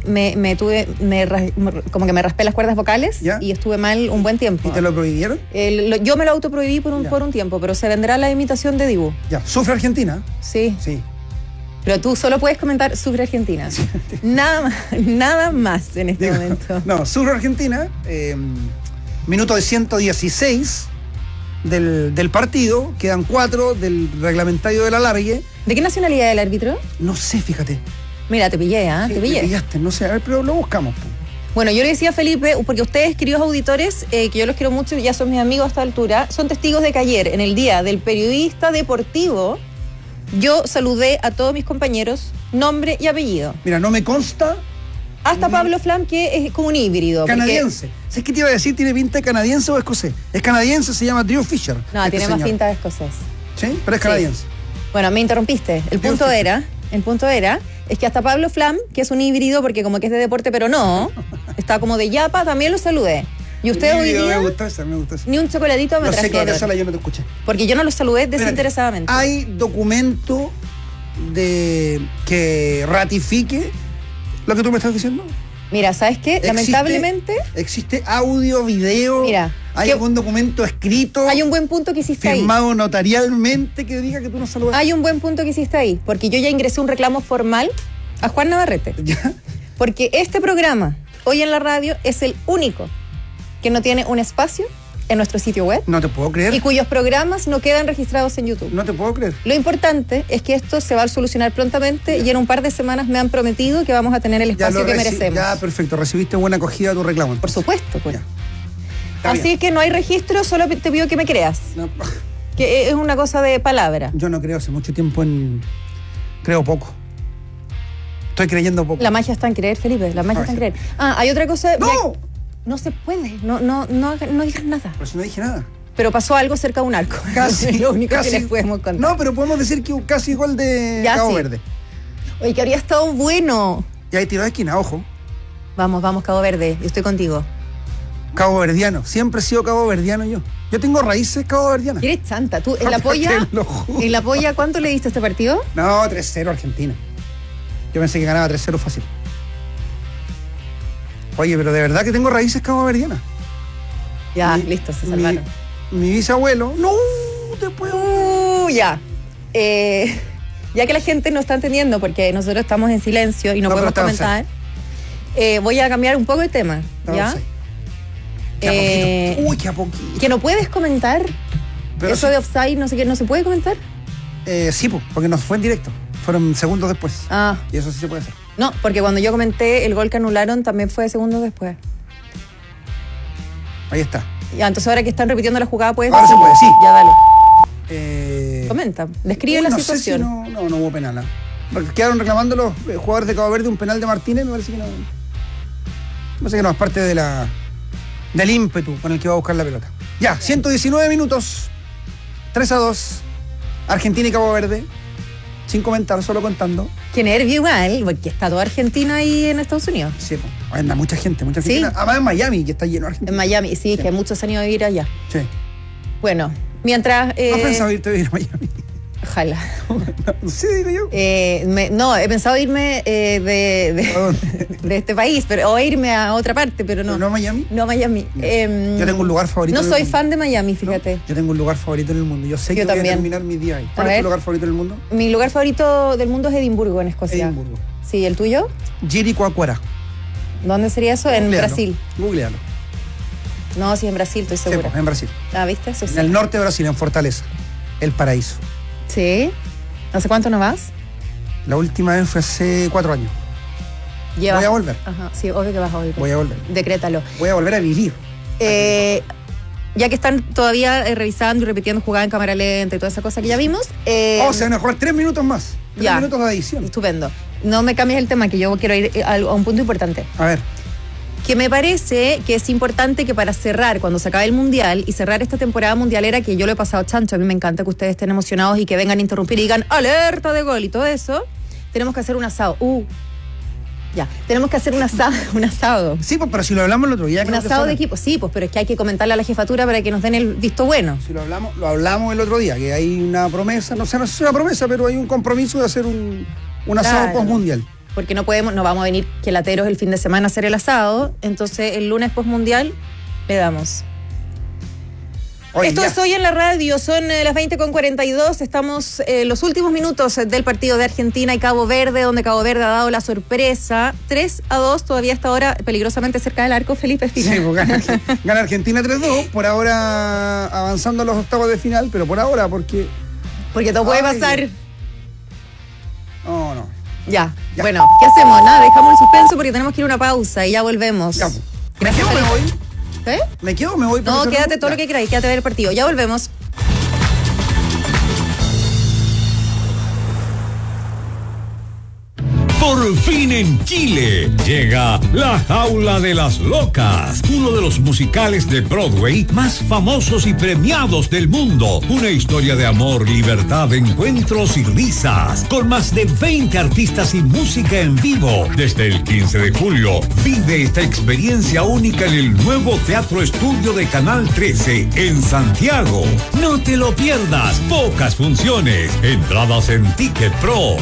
como que me raspé las cuerdas vocales. ¿Ya? Y estuve mal un buen tiempo. ¿Y te lo prohibieron? Yo me lo autoprohibí por un tiempo, pero se vendrá la imitación de Dibu. Ya, ¿sufre Argentina? Sí. Pero tú solo puedes comentar sufre Argentina. Sí. Nada más en este momento. No, sufre Argentina, minuto de 116 del partido, quedan 4 del reglamentario del alargue. ¿De qué nacionalidad es el árbitro? No sé, fíjate. Mira, te pillé, Sí, te pillé. Te pillaste, no sé, a ver, pero lo buscamos. Bueno, yo le decía a Felipe, porque ustedes, queridos auditores, que yo los quiero mucho, ya son mis amigos a esta altura, son testigos de que ayer, en el día del periodista deportivo, yo saludé a todos mis compañeros, nombre y apellido. Mira, no me consta. Hasta Pablo Flam, que es como un híbrido. Canadiense. ¿Sabes qué te iba a decir? ¿Tiene pinta de canadiense o escocés? Es canadiense, se llama Drew Fisher. No, tiene más pinta de escocés. ¿Sí? Pero es canadiense. Bueno, me interrumpiste. El punto era, es que hasta Pablo Flam, que es un híbrido, porque como que es de deporte, pero no, está como de yapa, también lo saludé. Y usted hoy día... Me gustó esa. Ni un chocolatito me trajeron. No sé, Claudia Sala, yo no te escuché. Porque yo no lo saludé desinteresadamente. ¿Hay documento que ratifique lo que tú me estás diciendo? Mira, ¿sabes qué? Lamentablemente... ¿Existe audio, video? Mira. ¿Hay algún documento escrito? Hay un buen punto que hiciste firmado notarialmente que diga que tú no saludaste. Hay un buen punto que hiciste ahí, porque yo ya ingresé un reclamo formal a Juan Navarrete. ¿Ya? Porque este programa, hoy en la radio, es el único que no tiene un espacio en nuestro sitio web. No te puedo creer. Y cuyos programas no quedan registrados en YouTube. No te puedo creer. Lo importante es que esto se va a solucionar prontamente y en un par de semanas me han prometido que vamos a tener el espacio que merecemos. Ya, perfecto. Recibiste buena acogida a tu reclamo. Por supuesto, pues. Así que no hay registro, solo te pido que me creas. No. Que es una cosa de palabra. Yo no creo, hace mucho tiempo creo poco. Estoy creyendo poco. La magia está en creer, Felipe. La magia está en creer. Hay otra cosa. ¡No! No se puede. No digas nada. Pero si no dije nada. Pero pasó algo cerca de un arco. Casi. Es lo único que les podemos contar. No, pero podemos decir que casi gol de Cabo Verde. Oye, que habría estado bueno. Y ahí tiró de esquina, ojo. Vamos, Cabo Verde. Yo estoy contigo. Cabo Verdiano. Siempre he sido Cabo Verdiano yo. Yo tengo raíces cabo verdianas. Eres chanta. ¿Tú en la polla cuánto le diste a este partido? No, 3-0 Argentina. Yo pensé que ganaba 3-0 fácil. Oye, pero de verdad que tengo raíces cabo verdianas. Ya, listo, se salvaron. Mi bisabuelo. No, te puedo. Ya. Ya que la gente no está entendiendo porque nosotros estamos en silencio y no podemos comentar, voy a cambiar un poco de tema. ¿Ya? Uy, qué a poquito. Que no puedes comentar. Pero eso sí. de offside, no sé qué, ¿no se puede comentar? Sí, porque nos fue en directo. Fueron segundos después. Ah. Y eso sí se puede hacer. No, porque cuando yo comenté el gol que anularon también fue segundos después. Ahí está. Ya, entonces ahora que están repitiendo la jugada, ¿puedes Ahora se puede, sí. Ya, dale. Comenta, describe la situación. Sé si no hubo penal. Quedaron reclamando los jugadores de Cabo Verde un penal de Martínez, me parece que no. Me parece que no, es parte del ímpetu con el que va a buscar la pelota. Ya, 119 minutos. 3-2. Argentina y Cabo Verde. Sin comentar, solo contando. Qué nervio igual, porque está toda Argentina ahí en Estados Unidos. Sí, anda mucha gente. ¿Sí? Además en Miami, que está lleno de Argentina. En Miami, sí, que muchos han ido a vivir allá. Sí. Bueno, mientras... ¿No has pensado irte a vivir a Miami? Ojalá. Sí, digo yo. No, he pensado irme de este país, o irme a otra parte, pero no. ¿No a Miami? No a Miami. Yo tengo un lugar favorito. No soy fan de Miami, fíjate. No, yo tengo un lugar favorito en el mundo. Yo sé que voy a terminar mi día ahí. ¿Cuál es tu lugar favorito del mundo? Mi lugar favorito del mundo es Edimburgo, en Escocia. Edimburgo. Sí, ¿el tuyo? Jericoacoara. ¿Dónde sería eso? En Brasil. Googlealo. No, sí, en Brasil, estoy segura. Sí, en Brasil. Ah, ¿viste? Eso sí. En el norte de Brasil, en Fortaleza. El paraíso. Sí. ¿Hace cuánto no vas? La última vez fue hace 4 años. Voy a volver. Ajá, sí, obvio que vas a volver. Voy a volver. Decrétalo. Voy a volver a vivir. Ya que están todavía revisando y repitiendo jugada en cámara lenta y toda esa cosa que ya vimos. Se van a jugar 3 minutos más. 3 minutos de adición. Estupendo. No me cambies el tema, que yo quiero ir a un punto importante. A ver. Que me parece que es importante que para cerrar, cuando se acabe el Mundial y cerrar esta temporada mundialera, que yo lo he pasado chancho, a mí me encanta que ustedes estén emocionados y que vengan a interrumpir y digan alerta de gol y todo eso, tenemos que hacer un asado. Tenemos que hacer un asado. Sí, pues, pero si lo hablamos el otro día. Un asado de equipo, sí, pues, pero es que hay que comentarle a la jefatura para que nos den el visto bueno. Si lo hablamos el otro día, que hay una promesa, no sé si es una promesa, pero hay un compromiso de hacer un asado post-mundial. Porque no vamos a venir quelateros el fin de semana a hacer el asado, entonces el lunes post-mundial le damos. Esto es Hoy en la Radio, son las 20:42, estamos en los últimos minutos del partido de Argentina y Cabo Verde, donde Cabo Verde ha dado la sorpresa, 3-2, todavía hasta ahora peligrosamente cerca del arco, Felipe Espina. Sí, pues gana Argentina 3-2, por ahora avanzando a los octavos de final, pero por ahora, porque todo puede pasar. No. Ya. Bueno, ¿qué hacemos? Nada, dejamos el suspenso porque tenemos que ir a una pausa y ya volvemos. Ya. ¿Me quedo o me voy? ¿Eh? ¿Me quedo o me voy? No, quédate todo lo que queráis, quédate a ver el partido. Ya volvemos. Por fin en Chile llega La Jaula de las Locas, uno de los musicales de Broadway más famosos y premiados del mundo. Una historia de amor, libertad, encuentros y risas, con más de 20 artistas y música en vivo. Desde el 15 de julio, vive esta experiencia única en el nuevo Teatro Estudio de Canal 13 en Santiago. No te lo pierdas, pocas funciones, entradas en Ticket Pro.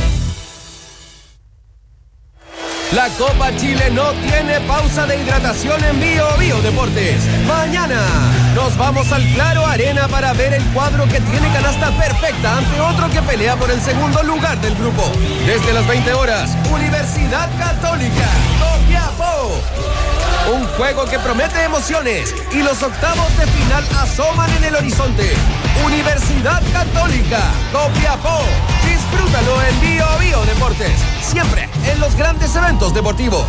La Copa Chile no tiene pausa de hidratación en Bio Deportes. Mañana nos vamos al Claro Arena para ver el cuadro que tiene canasta perfecta ante otro que pelea por el segundo lugar del grupo. Desde las 20 horas, Universidad Católica, Copiapó. Un juego que promete emociones y los octavos de final asoman en el horizonte. Universidad Católica, Copiapó. Disfrútalo en Bio Deportes, siempre en los grandes eventos deportivos.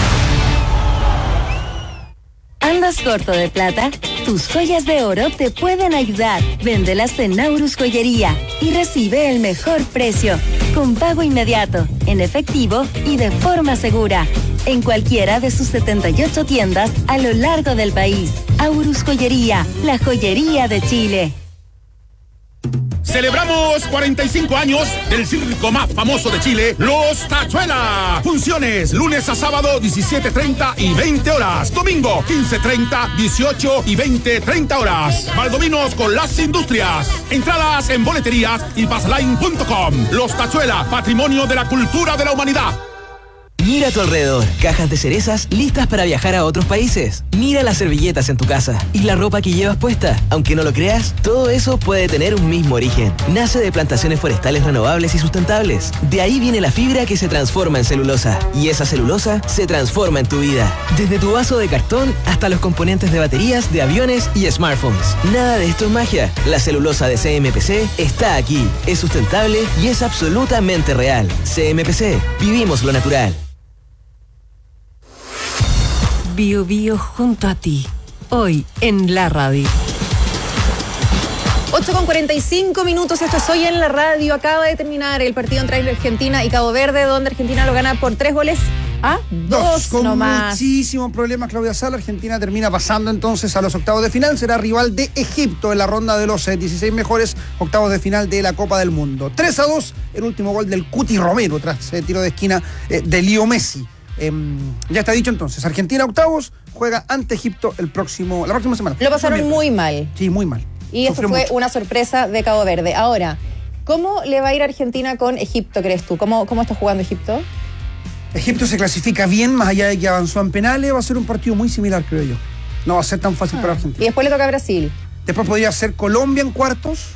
¿Andas corto de plata? Tus joyas de oro te pueden ayudar. Véndelas en Naurus Joyería y recibe el mejor precio, con pago inmediato, en efectivo y de forma segura. En cualquiera de sus 78 tiendas a lo largo del país. Aurus Joyería, la joyería de Chile. Celebramos 45 años del circo más famoso de Chile, Los Tachuela. Funciones lunes a sábado 17:30 y 20 horas. Domingo 15:30, 18 y 20:30 horas. Valdominos con las industrias. Entradas en boleterías y passline.com. Los Tachuela, patrimonio de la cultura de la humanidad. Mira a tu alrededor, cajas de cerezas listas para viajar a otros países. Mira las servilletas en tu casa y la ropa que llevas puesta. Aunque no lo creas, todo eso puede tener un mismo origen. Nace de plantaciones forestales renovables y sustentables. De ahí viene la fibra que se transforma en celulosa. Y esa celulosa se transforma en tu vida. Desde tu vaso de cartón hasta los componentes de baterías, de aviones y smartphones. Nada de esto es magia. La celulosa de CMPC está aquí. Es sustentable y es absolutamente real. CMPC. Vivimos lo natural. Bio Bio junto a ti, hoy en la radio. 8:45, esto es Hoy en la Radio. Acaba de terminar el partido entre Argentina y Cabo Verde, donde Argentina lo gana por 3-2 Con nomás. muchísimos problemas, Claudia Sala. Argentina termina pasando entonces a los octavos de final. Será rival de Egipto en la ronda de los 16 mejores octavos de final de la Copa del Mundo. 3-2, el último gol del Cuti Romero tras tiro de esquina de Leo Messi. Ya está dicho entonces, Argentina octavos juega ante Egipto la próxima semana. Lo pasaron muy mal. Sí, muy mal. Y esto fue una sorpresa de Cabo Verde. Ahora, ¿cómo le va a ir a Argentina con Egipto, crees tú? ¿Cómo está jugando Egipto? Egipto se clasifica bien, más allá de que avanzó en penales. Va a ser un partido muy similar, creo yo. No va a ser tan fácil para Argentina. Y después le toca a Brasil. Después podría ser Colombia en cuartos,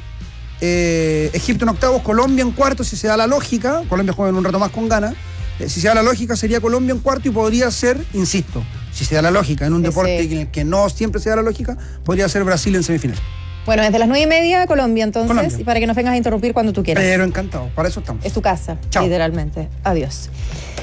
Egipto en octavos, Colombia en cuartos, si se da la lógica. Colombia juega en un rato más con ganas. Si se da la lógica, sería Colombia en cuarto y podría ser, insisto, si se da la lógica en un deporte en el que no siempre se da la lógica, podría ser Brasil en semifinal. Bueno, desde las 9:30 Colombia entonces, y para que nos vengas a interrumpir cuando tú quieras. Pero encantado, para eso estamos. Es tu casa, Chao. Literalmente. Adiós.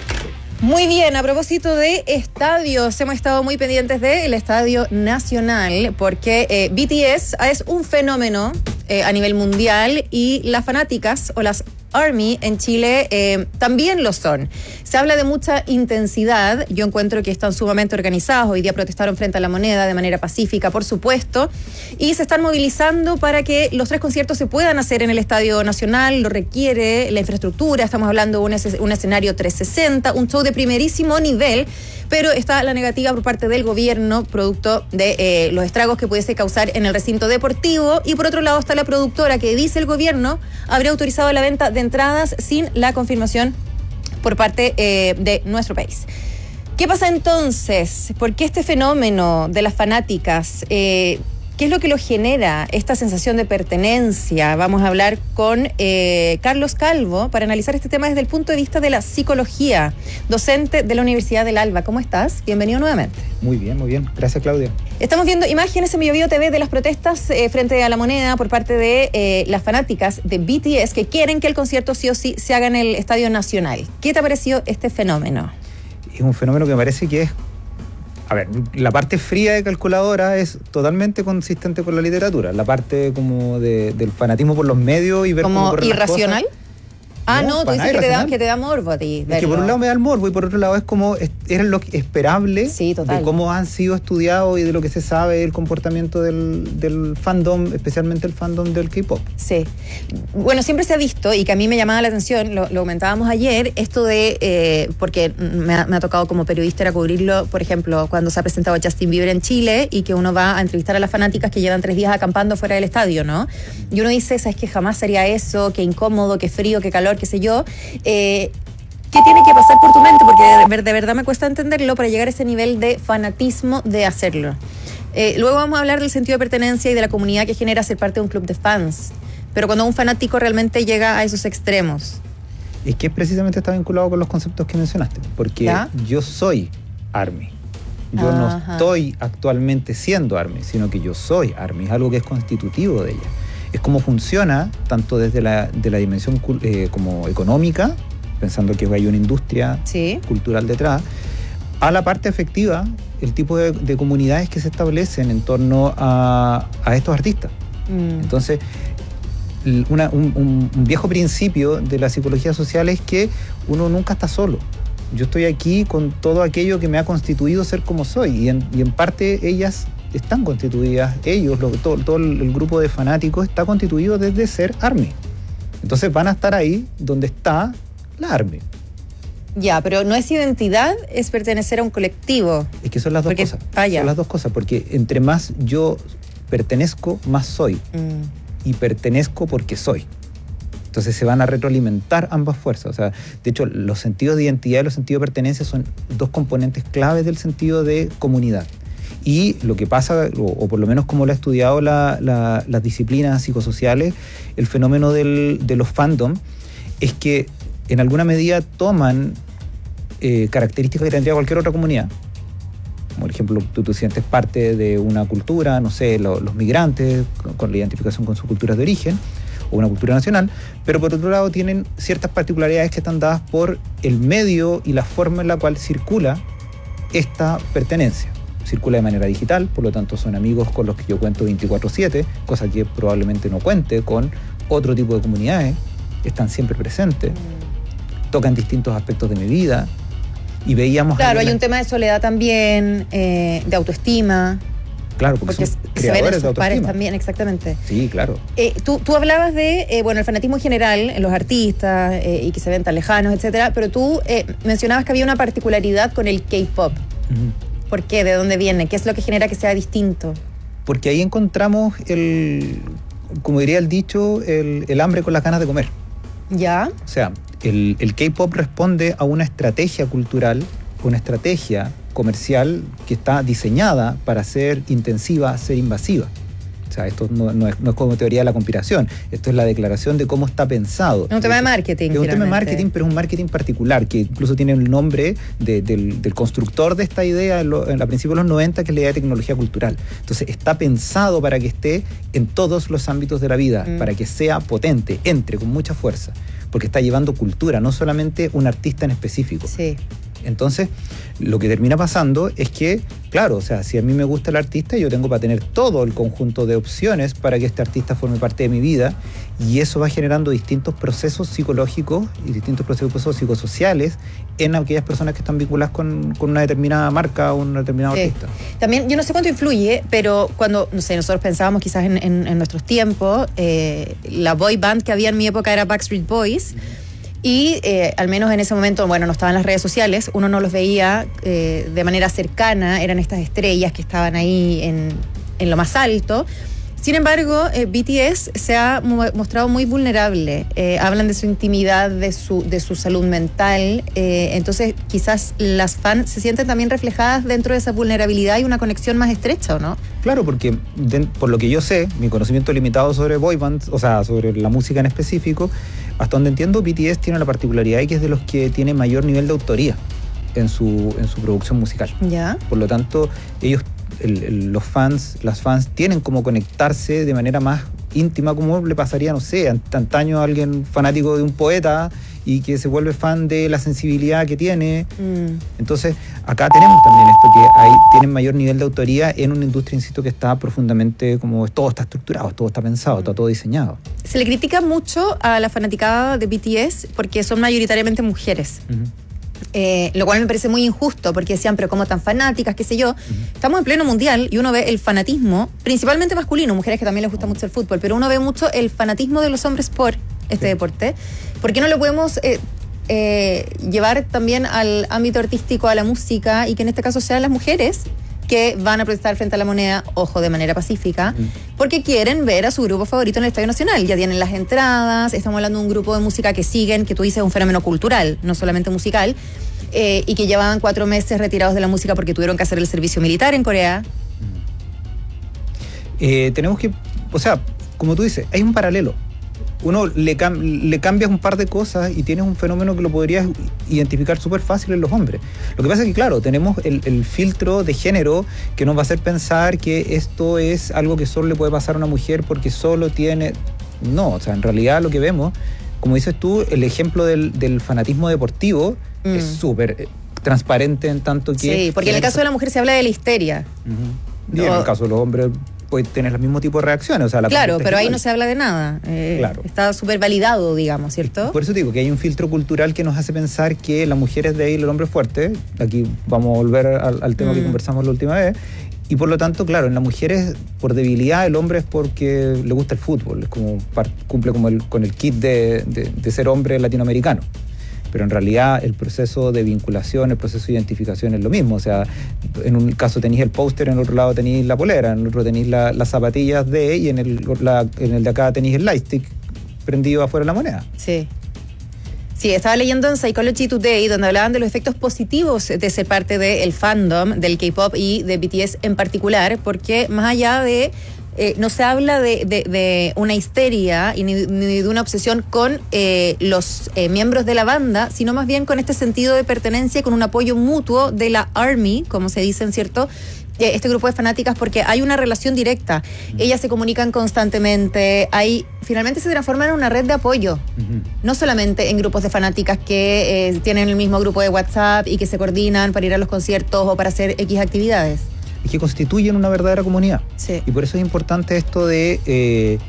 Muy bien, a propósito de estadios, hemos estado muy pendientes del Estadio Nacional porque BTS es un fenómeno a nivel mundial y las fanáticas o las ARMY en Chile también lo son. Se habla de mucha intensidad. Yo encuentro que están sumamente organizados. Hoy día protestaron frente a la Moneda de manera pacífica, por supuesto, y se están movilizando para que los 3 conciertos se puedan hacer en el Estadio Nacional. Lo requiere la infraestructura. Estamos hablando de un escenario 360, un show de primerísimo nivel, pero está la negativa por parte del gobierno, producto de los estragos que pudiese causar en el recinto deportivo. Y por otro lado está la productora que dice el gobierno habría autorizado la venta de entradas sin la confirmación por parte de nuestro país. ¿Qué pasa entonces? ¿Por qué este fenómeno de las fanáticas? ¿Qué es lo que lo genera? Esta sensación de pertenencia. Vamos a hablar con Carlos Calvo para analizar este tema desde el punto de vista de la psicología, docente de la Universidad del Alba. ¿Cómo estás? Bienvenido nuevamente. Muy bien, muy bien. Gracias, Claudia. Estamos viendo imágenes en Bio Bio TV de las protestas frente a la Moneda por parte de las fanáticas de BTS que quieren que el concierto sí o sí se haga en el Estadio Nacional. ¿Qué te ha parecido este fenómeno? Es un fenómeno que me parece que es... A ver, la parte fría de calculadora es totalmente consistente con la literatura. La parte como del fanatismo por los medios y ver cómo corren las cosas. ¿Irracional? No, tú dices que te da morbo a ti. Es que por un lado me da el morbo y por otro lado es como era lo esperable de cómo han sido estudiados y de lo que se sabe del comportamiento del fandom, especialmente el fandom del K-pop. Sí. Bueno, siempre se ha visto, y que a mí me llamaba la atención, lo comentábamos ayer, esto de, porque me ha tocado como periodista era cubrirlo, por ejemplo, cuando se ha presentado Justin Bieber en Chile y que uno va a entrevistar a las fanáticas que llevan 3 días acampando fuera del estadio, ¿no? Y uno dice, ¿sabes qué? Jamás sería eso, qué incómodo, qué frío, qué calor, qué sé yo. ¿Qué tiene que pasar por tu mente? Porque de verdad me cuesta entenderlo para llegar a ese nivel de fanatismo de hacerlo. Luego vamos a hablar del sentido de pertenencia y de la comunidad que genera ser parte de un club de fans. Pero cuando un fanático realmente llega a esos extremos. Es que precisamente está vinculado con los conceptos que mencionaste. Porque yo soy ARMY. Yo no estoy actualmente siendo ARMY, sino que yo soy ARMY. Es algo que es constitutivo de ella. Es cómo funciona, tanto desde la dimensión como económica, pensando que hay una industria cultural detrás, a la parte afectiva, el tipo de comunidades que se establecen en torno a estos artistas. Entonces, un viejo principio de la psicología social es que uno nunca está solo. Yo estoy aquí con todo aquello que me ha constituido ser como soy, y en parte ellas están constituidas, ellos, todo el grupo de fanáticos está constituido desde ser ARMY. Entonces van a estar ahí donde está la ARMY. Ya, pero no es identidad, es pertenecer a un colectivo. Es que son las dos cosas. Son las dos cosas, porque entre más yo pertenezco, más soy. Y pertenezco porque soy. Entonces se van a retroalimentar ambas fuerzas. O sea, de hecho, los sentidos de identidad y los sentidos de pertenencia son dos componentes claves del sentido de comunidad. Y lo que pasa, o por lo menos como lo ha estudiado las disciplinas psicosociales, el fenómeno de los fandom, es que en alguna medida toman características que tendría cualquier otra comunidad. Como por ejemplo, tú sientes parte de una cultura, no sé, los migrantes, con la identificación con sus culturas de origen, o una cultura nacional, pero por otro lado tienen ciertas particularidades que están dadas por el medio y la forma en la cual circula esta pertenencia. Circula de manera digital, por lo tanto son amigos con los que yo cuento 24/7, cosa que probablemente no cuente con otro tipo de comunidades, están siempre presentes, tocan distintos aspectos de mi vida, y veíamos... Claro, hay un tema de soledad también, de autoestima. Claro, porque son creadores de autoestima. Pares también, exactamente. Sí, claro. Tú hablabas de, el fanatismo en general, en los artistas, y que se ven tan lejanos, etcétera, pero tú mencionabas que había una particularidad con el K-pop. ¿Por qué? ¿De dónde viene? ¿Qué es lo que genera que sea distinto? Porque ahí encontramos como diría el dicho, el hambre con las ganas de comer. ¿Ya? O sea, el K-pop responde a una estrategia cultural, una estrategia comercial que está diseñada para ser intensiva, ser invasiva. O sea, esto no es como teoría de la conspiración, esto es la declaración de cómo está pensado. Es un tema de marketing. Es un tema de marketing, pero es un marketing particular, que incluso tiene el nombre del constructor de esta idea a principios de los 90, que es la idea de tecnología cultural. Entonces, está pensado para que esté en todos los ámbitos de la vida, para que sea potente, entre con mucha fuerza, porque está llevando cultura, no solamente un artista en específico. Sí. Entonces, lo que termina pasando es que, claro, o sea, si a mí me gusta el artista, yo tengo para tener todo el conjunto de opciones para que este artista forme parte de mi vida, y eso va generando distintos procesos psicológicos y distintos procesos psicosociales en aquellas personas que están vinculadas con una determinada marca o un determinado artista. También, yo no sé cuánto influye, pero cuando, no sé, nosotros pensábamos quizás en nuestros tiempos, la boy band que había en mi época era Backstreet Boys. Y al menos en ese momento, bueno, no estaban las redes sociales, uno no los veía de manera cercana, eran estas estrellas que estaban ahí en lo más alto. Sin embargo, BTS se ha mostrado muy vulnerable. Hablan de su intimidad, de su salud mental. Entonces, quizás las fans se sienten también reflejadas dentro de esa vulnerabilidad y una conexión más estrecha, ¿o no? Claro, porque por lo que yo sé, mi conocimiento limitado sobre boy bands, o sea, sobre la música en específico, hasta donde entiendo, BTS tiene la particularidad de que es de los que tiene mayor nivel de autoría en su producción musical. ¿Ya? Por lo tanto, ellos, las fans tienen como conectarse de manera más íntima, como le pasaría, no sé, antaño a alguien fanático de un poeta y que se vuelve fan de la sensibilidad que tiene. Entonces, acá tenemos también esto, que tienen mayor nivel de autoría en una industria, insisto, que está profundamente, como todo está estructurado, todo está pensado, está todo diseñado. Se le critica mucho a la fanaticada de BTS porque son mayoritariamente mujeres. Lo cual me parece muy injusto, porque decían, pero ¿cómo tan fanáticas? Qué sé yo. Estamos en pleno mundial y uno ve el fanatismo, principalmente masculino, mujeres que también les gusta mucho el fútbol, pero uno ve mucho el fanatismo de los hombres por este deporte. ¿Por qué no lo podemos llevar también al ámbito artístico, a la música, y que en este caso sean las mujeres que van a protestar frente a la moneda, ojo, de manera pacífica, porque quieren ver a su grupo favorito en el Estadio Nacional? Ya tienen las entradas, estamos hablando de un grupo de música que siguen, que tú dices es un fenómeno cultural, no solamente musical, y que llevaban 4 meses retirados de la música porque tuvieron que hacer el servicio militar en Corea. Tenemos que, o sea, como tú dices, hay un paralelo. Uno le cambias un par de cosas y tienes un fenómeno que lo podrías identificar súper fácil en los hombres. Lo que pasa es que, claro, tenemos el filtro de género que nos va a hacer pensar que esto es algo que solo le puede pasar a una mujer porque solo tiene... No, o sea, en realidad lo que vemos, como dices tú, el ejemplo del fanatismo deportivo es súper transparente en tanto que... Sí, porque en el caso de la mujer se habla de la histeria. Y en el caso de los hombres puede tener el mismo tipo de reacciones. O sea, claro, pero ahí no se habla de nada. Claro. Está súper validado, digamos, ¿cierto? Por eso digo que hay un filtro cultural que nos hace pensar que la mujer es débil, el hombre es fuerte. Aquí vamos a volver al tema que conversamos la última vez. Y por lo tanto, claro, en las mujeres, por debilidad, el hombre es porque le gusta el fútbol, es como cumple como con el kit de ser hombre latinoamericano. Pero en realidad el proceso de vinculación, el proceso de identificación es lo mismo. O sea, en un caso tenéis el póster, en el otro lado tenéis la polera, en el otro tenéis las zapatillas y en el de acá tenéis el lightstick prendido afuera de la moneda. Sí. Sí, estaba leyendo en Psychology Today, donde hablaban de los efectos positivos de ser parte del fandom del K-pop y de BTS en particular, porque más allá de no se habla de una histeria ni de una obsesión con los miembros de la banda, sino más bien con este sentido de pertenencia, con un apoyo mutuo de la ARMY, como se dice, ¿cierto?, este grupo de fanáticas, porque hay una relación directa. Ellas se comunican constantemente, finalmente se transforma en una red de apoyo, no solamente en grupos de fanáticas que tienen el mismo grupo de WhatsApp y que se coordinan para ir a los conciertos o para hacer X actividades. Y que constituyen una verdadera comunidad. Sí. Y por eso es importante esto de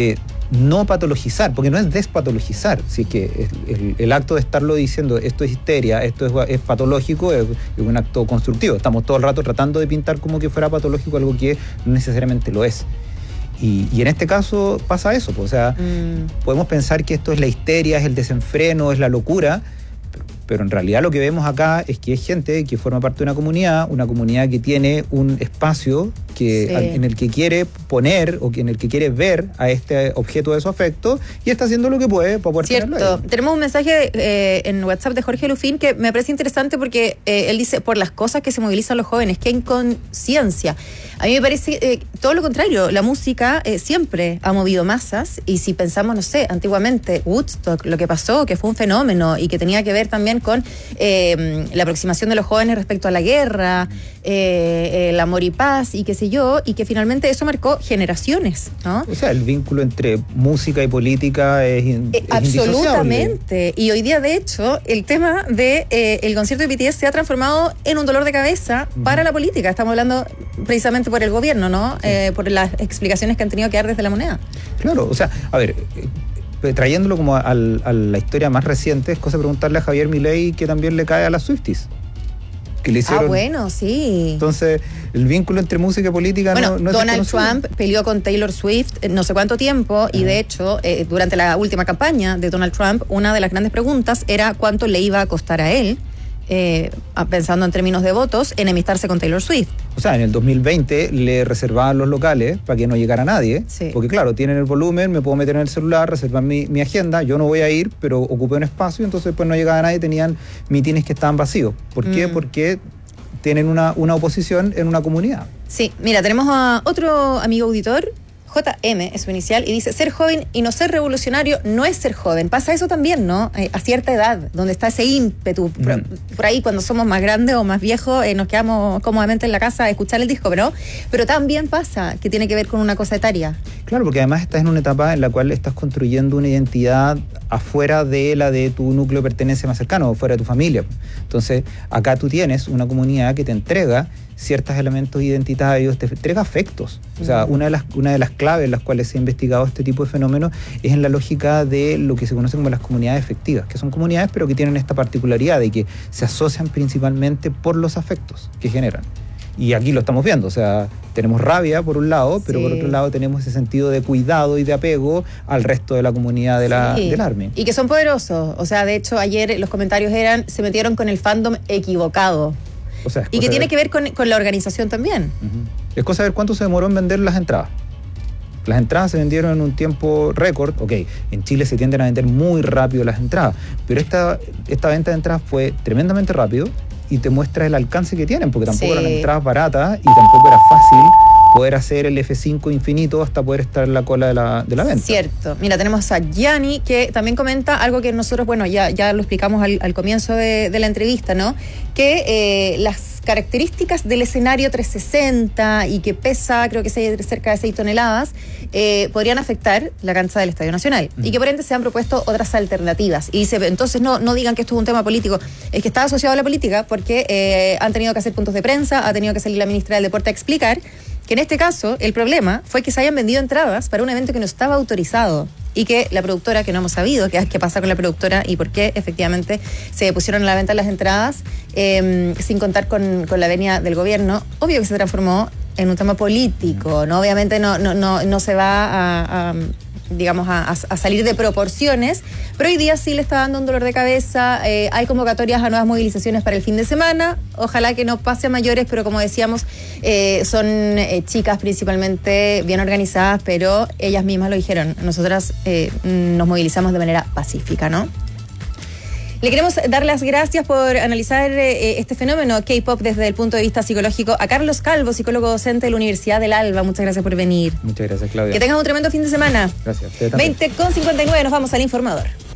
no patologizar, porque no es despatologizar, sí que el acto de estarlo diciendo esto es histeria, esto es patológico, es un acto constructivo. Estamos todo el rato tratando de pintar como que fuera patológico algo que no necesariamente lo es. Y en este caso pasa eso, pues, o sea, podemos pensar que esto es la histeria, es el desenfreno, es la locura, pero en realidad lo que vemos acá es que es gente que forma parte de una comunidad que tiene un espacio en el que quiere poner o en el que quiere ver a este objeto de su afecto y está haciendo lo que puede para poder tenerlo ahí. Tenemos un mensaje en WhatsApp de Jorge Lufín que me parece interesante porque él dice, por las cosas que se movilizan los jóvenes, qué inconsciencia. A mí me parece todo lo contrario, la música siempre ha movido masas y si pensamos, no sé, antiguamente Woodstock, lo que pasó, que fue un fenómeno y que tenía que ver también con la aproximación de los jóvenes respecto a la guerra, el amor y paz y qué sé yo, y que finalmente eso marcó generaciones, ¿no? O sea, el vínculo entre música y política es absolutamente. Y hoy día, de hecho, el tema de el concierto de BTS se ha transformado en un dolor de cabeza para la política. Estamos hablando precisamente por el gobierno, ¿no? Por las explicaciones que han tenido que dar desde la moneda. Claro, o sea, a ver, trayéndolo como a la historia más reciente, es cosa de preguntarle a Javier Milei que también le cae a las Swifties. Que le hicieron. Bueno, sí. Entonces, el vínculo entre música y política no es Donald Trump peleó con Taylor Swift no sé cuánto tiempo y de hecho, durante la última campaña de Donald Trump, una de las grandes preguntas era cuánto le iba a costar a él, pensando en términos de votos, enemistarse con Taylor Swift. O sea, en el 2020 le reservaban los locales para que no llegara nadie, porque claro, tienen el volumen, me puedo meter en el celular, reservar mi agenda, yo no voy a ir, pero ocupé un espacio, entonces después no llegaba nadie, tenían mítines que estaban vacíos. ¿Por qué? Porque tienen una oposición en una comunidad. Sí, mira, tenemos a otro amigo auditor, JM es su inicial, y dice, ser joven y no ser revolucionario no es ser joven. Pasa eso también, ¿no? A cierta edad, donde está ese ímpetu. Por ahí, cuando somos más grandes o más viejos, nos quedamos cómodamente en la casa a escuchar el disco, pero también pasa que tiene que ver con una cosa etaria. Claro, porque además estás en una etapa en la cual estás construyendo una identidad afuera de la de tu núcleo de pertenencia más cercano, fuera de tu familia. Entonces, acá tú tienes una comunidad que te entrega ciertos elementos identitarios, te entrega afectos. O sea, una de las claves en las cuales se ha investigado este tipo de fenómenos es en la lógica de lo que se conoce como las comunidades efectivas, que son comunidades pero que tienen esta particularidad de que se asocian principalmente por los afectos que generan. Y aquí lo estamos viendo, o sea, tenemos rabia por un lado, pero por otro lado tenemos ese sentido de cuidado y de apego al resto de la comunidad del ARMY. Y que son poderosos. O sea, de hecho, ayer los comentarios eran, se metieron con el fandom equivocado. O sea, y que tiene que ver con la organización también. Es cosa de ver cuánto se demoró en vender las entradas. Las entradas se vendieron en un tiempo récord. Ok, en Chile se tienden a vender muy rápido las entradas, pero esta venta de entradas fue tremendamente rápido y te muestra el alcance que tienen, porque tampoco eran entradas baratas y tampoco era fácil poder hacer el F5 infinito hasta poder estar en la cola de la venta. Cierto. Mira, tenemos a Gianni que también comenta algo que nosotros, bueno, ya lo explicamos al comienzo de la entrevista, ¿no? Que las características del escenario 360 y que pesa, creo que cerca de 6 toneladas, podrían afectar la cancha del Estadio Nacional. Y que por ende se han propuesto otras alternativas. Y dice, entonces no digan que esto es un tema político. Es que está asociado a la política porque han tenido que hacer puntos de prensa, ha tenido que salir la ministra del Deporte a explicar que en este caso el problema fue que se hayan vendido entradas para un evento que no estaba autorizado y que la productora, que no hemos sabido qué pasa con la productora y por qué efectivamente se pusieron a la venta las entradas sin contar con la venia del gobierno, obvio que se transformó en un tema político, ¿no? Obviamente no se va a salir de proporciones, pero hoy día sí le está dando un dolor de cabeza. Hay convocatorias a nuevas movilizaciones para el fin de semana, ojalá que no pase a mayores, pero como decíamos, son chicas principalmente bien organizadas, pero ellas mismas lo dijeron, nosotras nos movilizamos de manera pacífica, ¿no? Le queremos dar las gracias por analizar este fenómeno K-pop desde el punto de vista psicológico a Carlos Calvo, psicólogo docente de la Universidad del Alba. Muchas gracias por venir. Muchas gracias, Claudia. Que tengas un tremendo fin de semana. Gracias. 20:59, nos vamos al informador.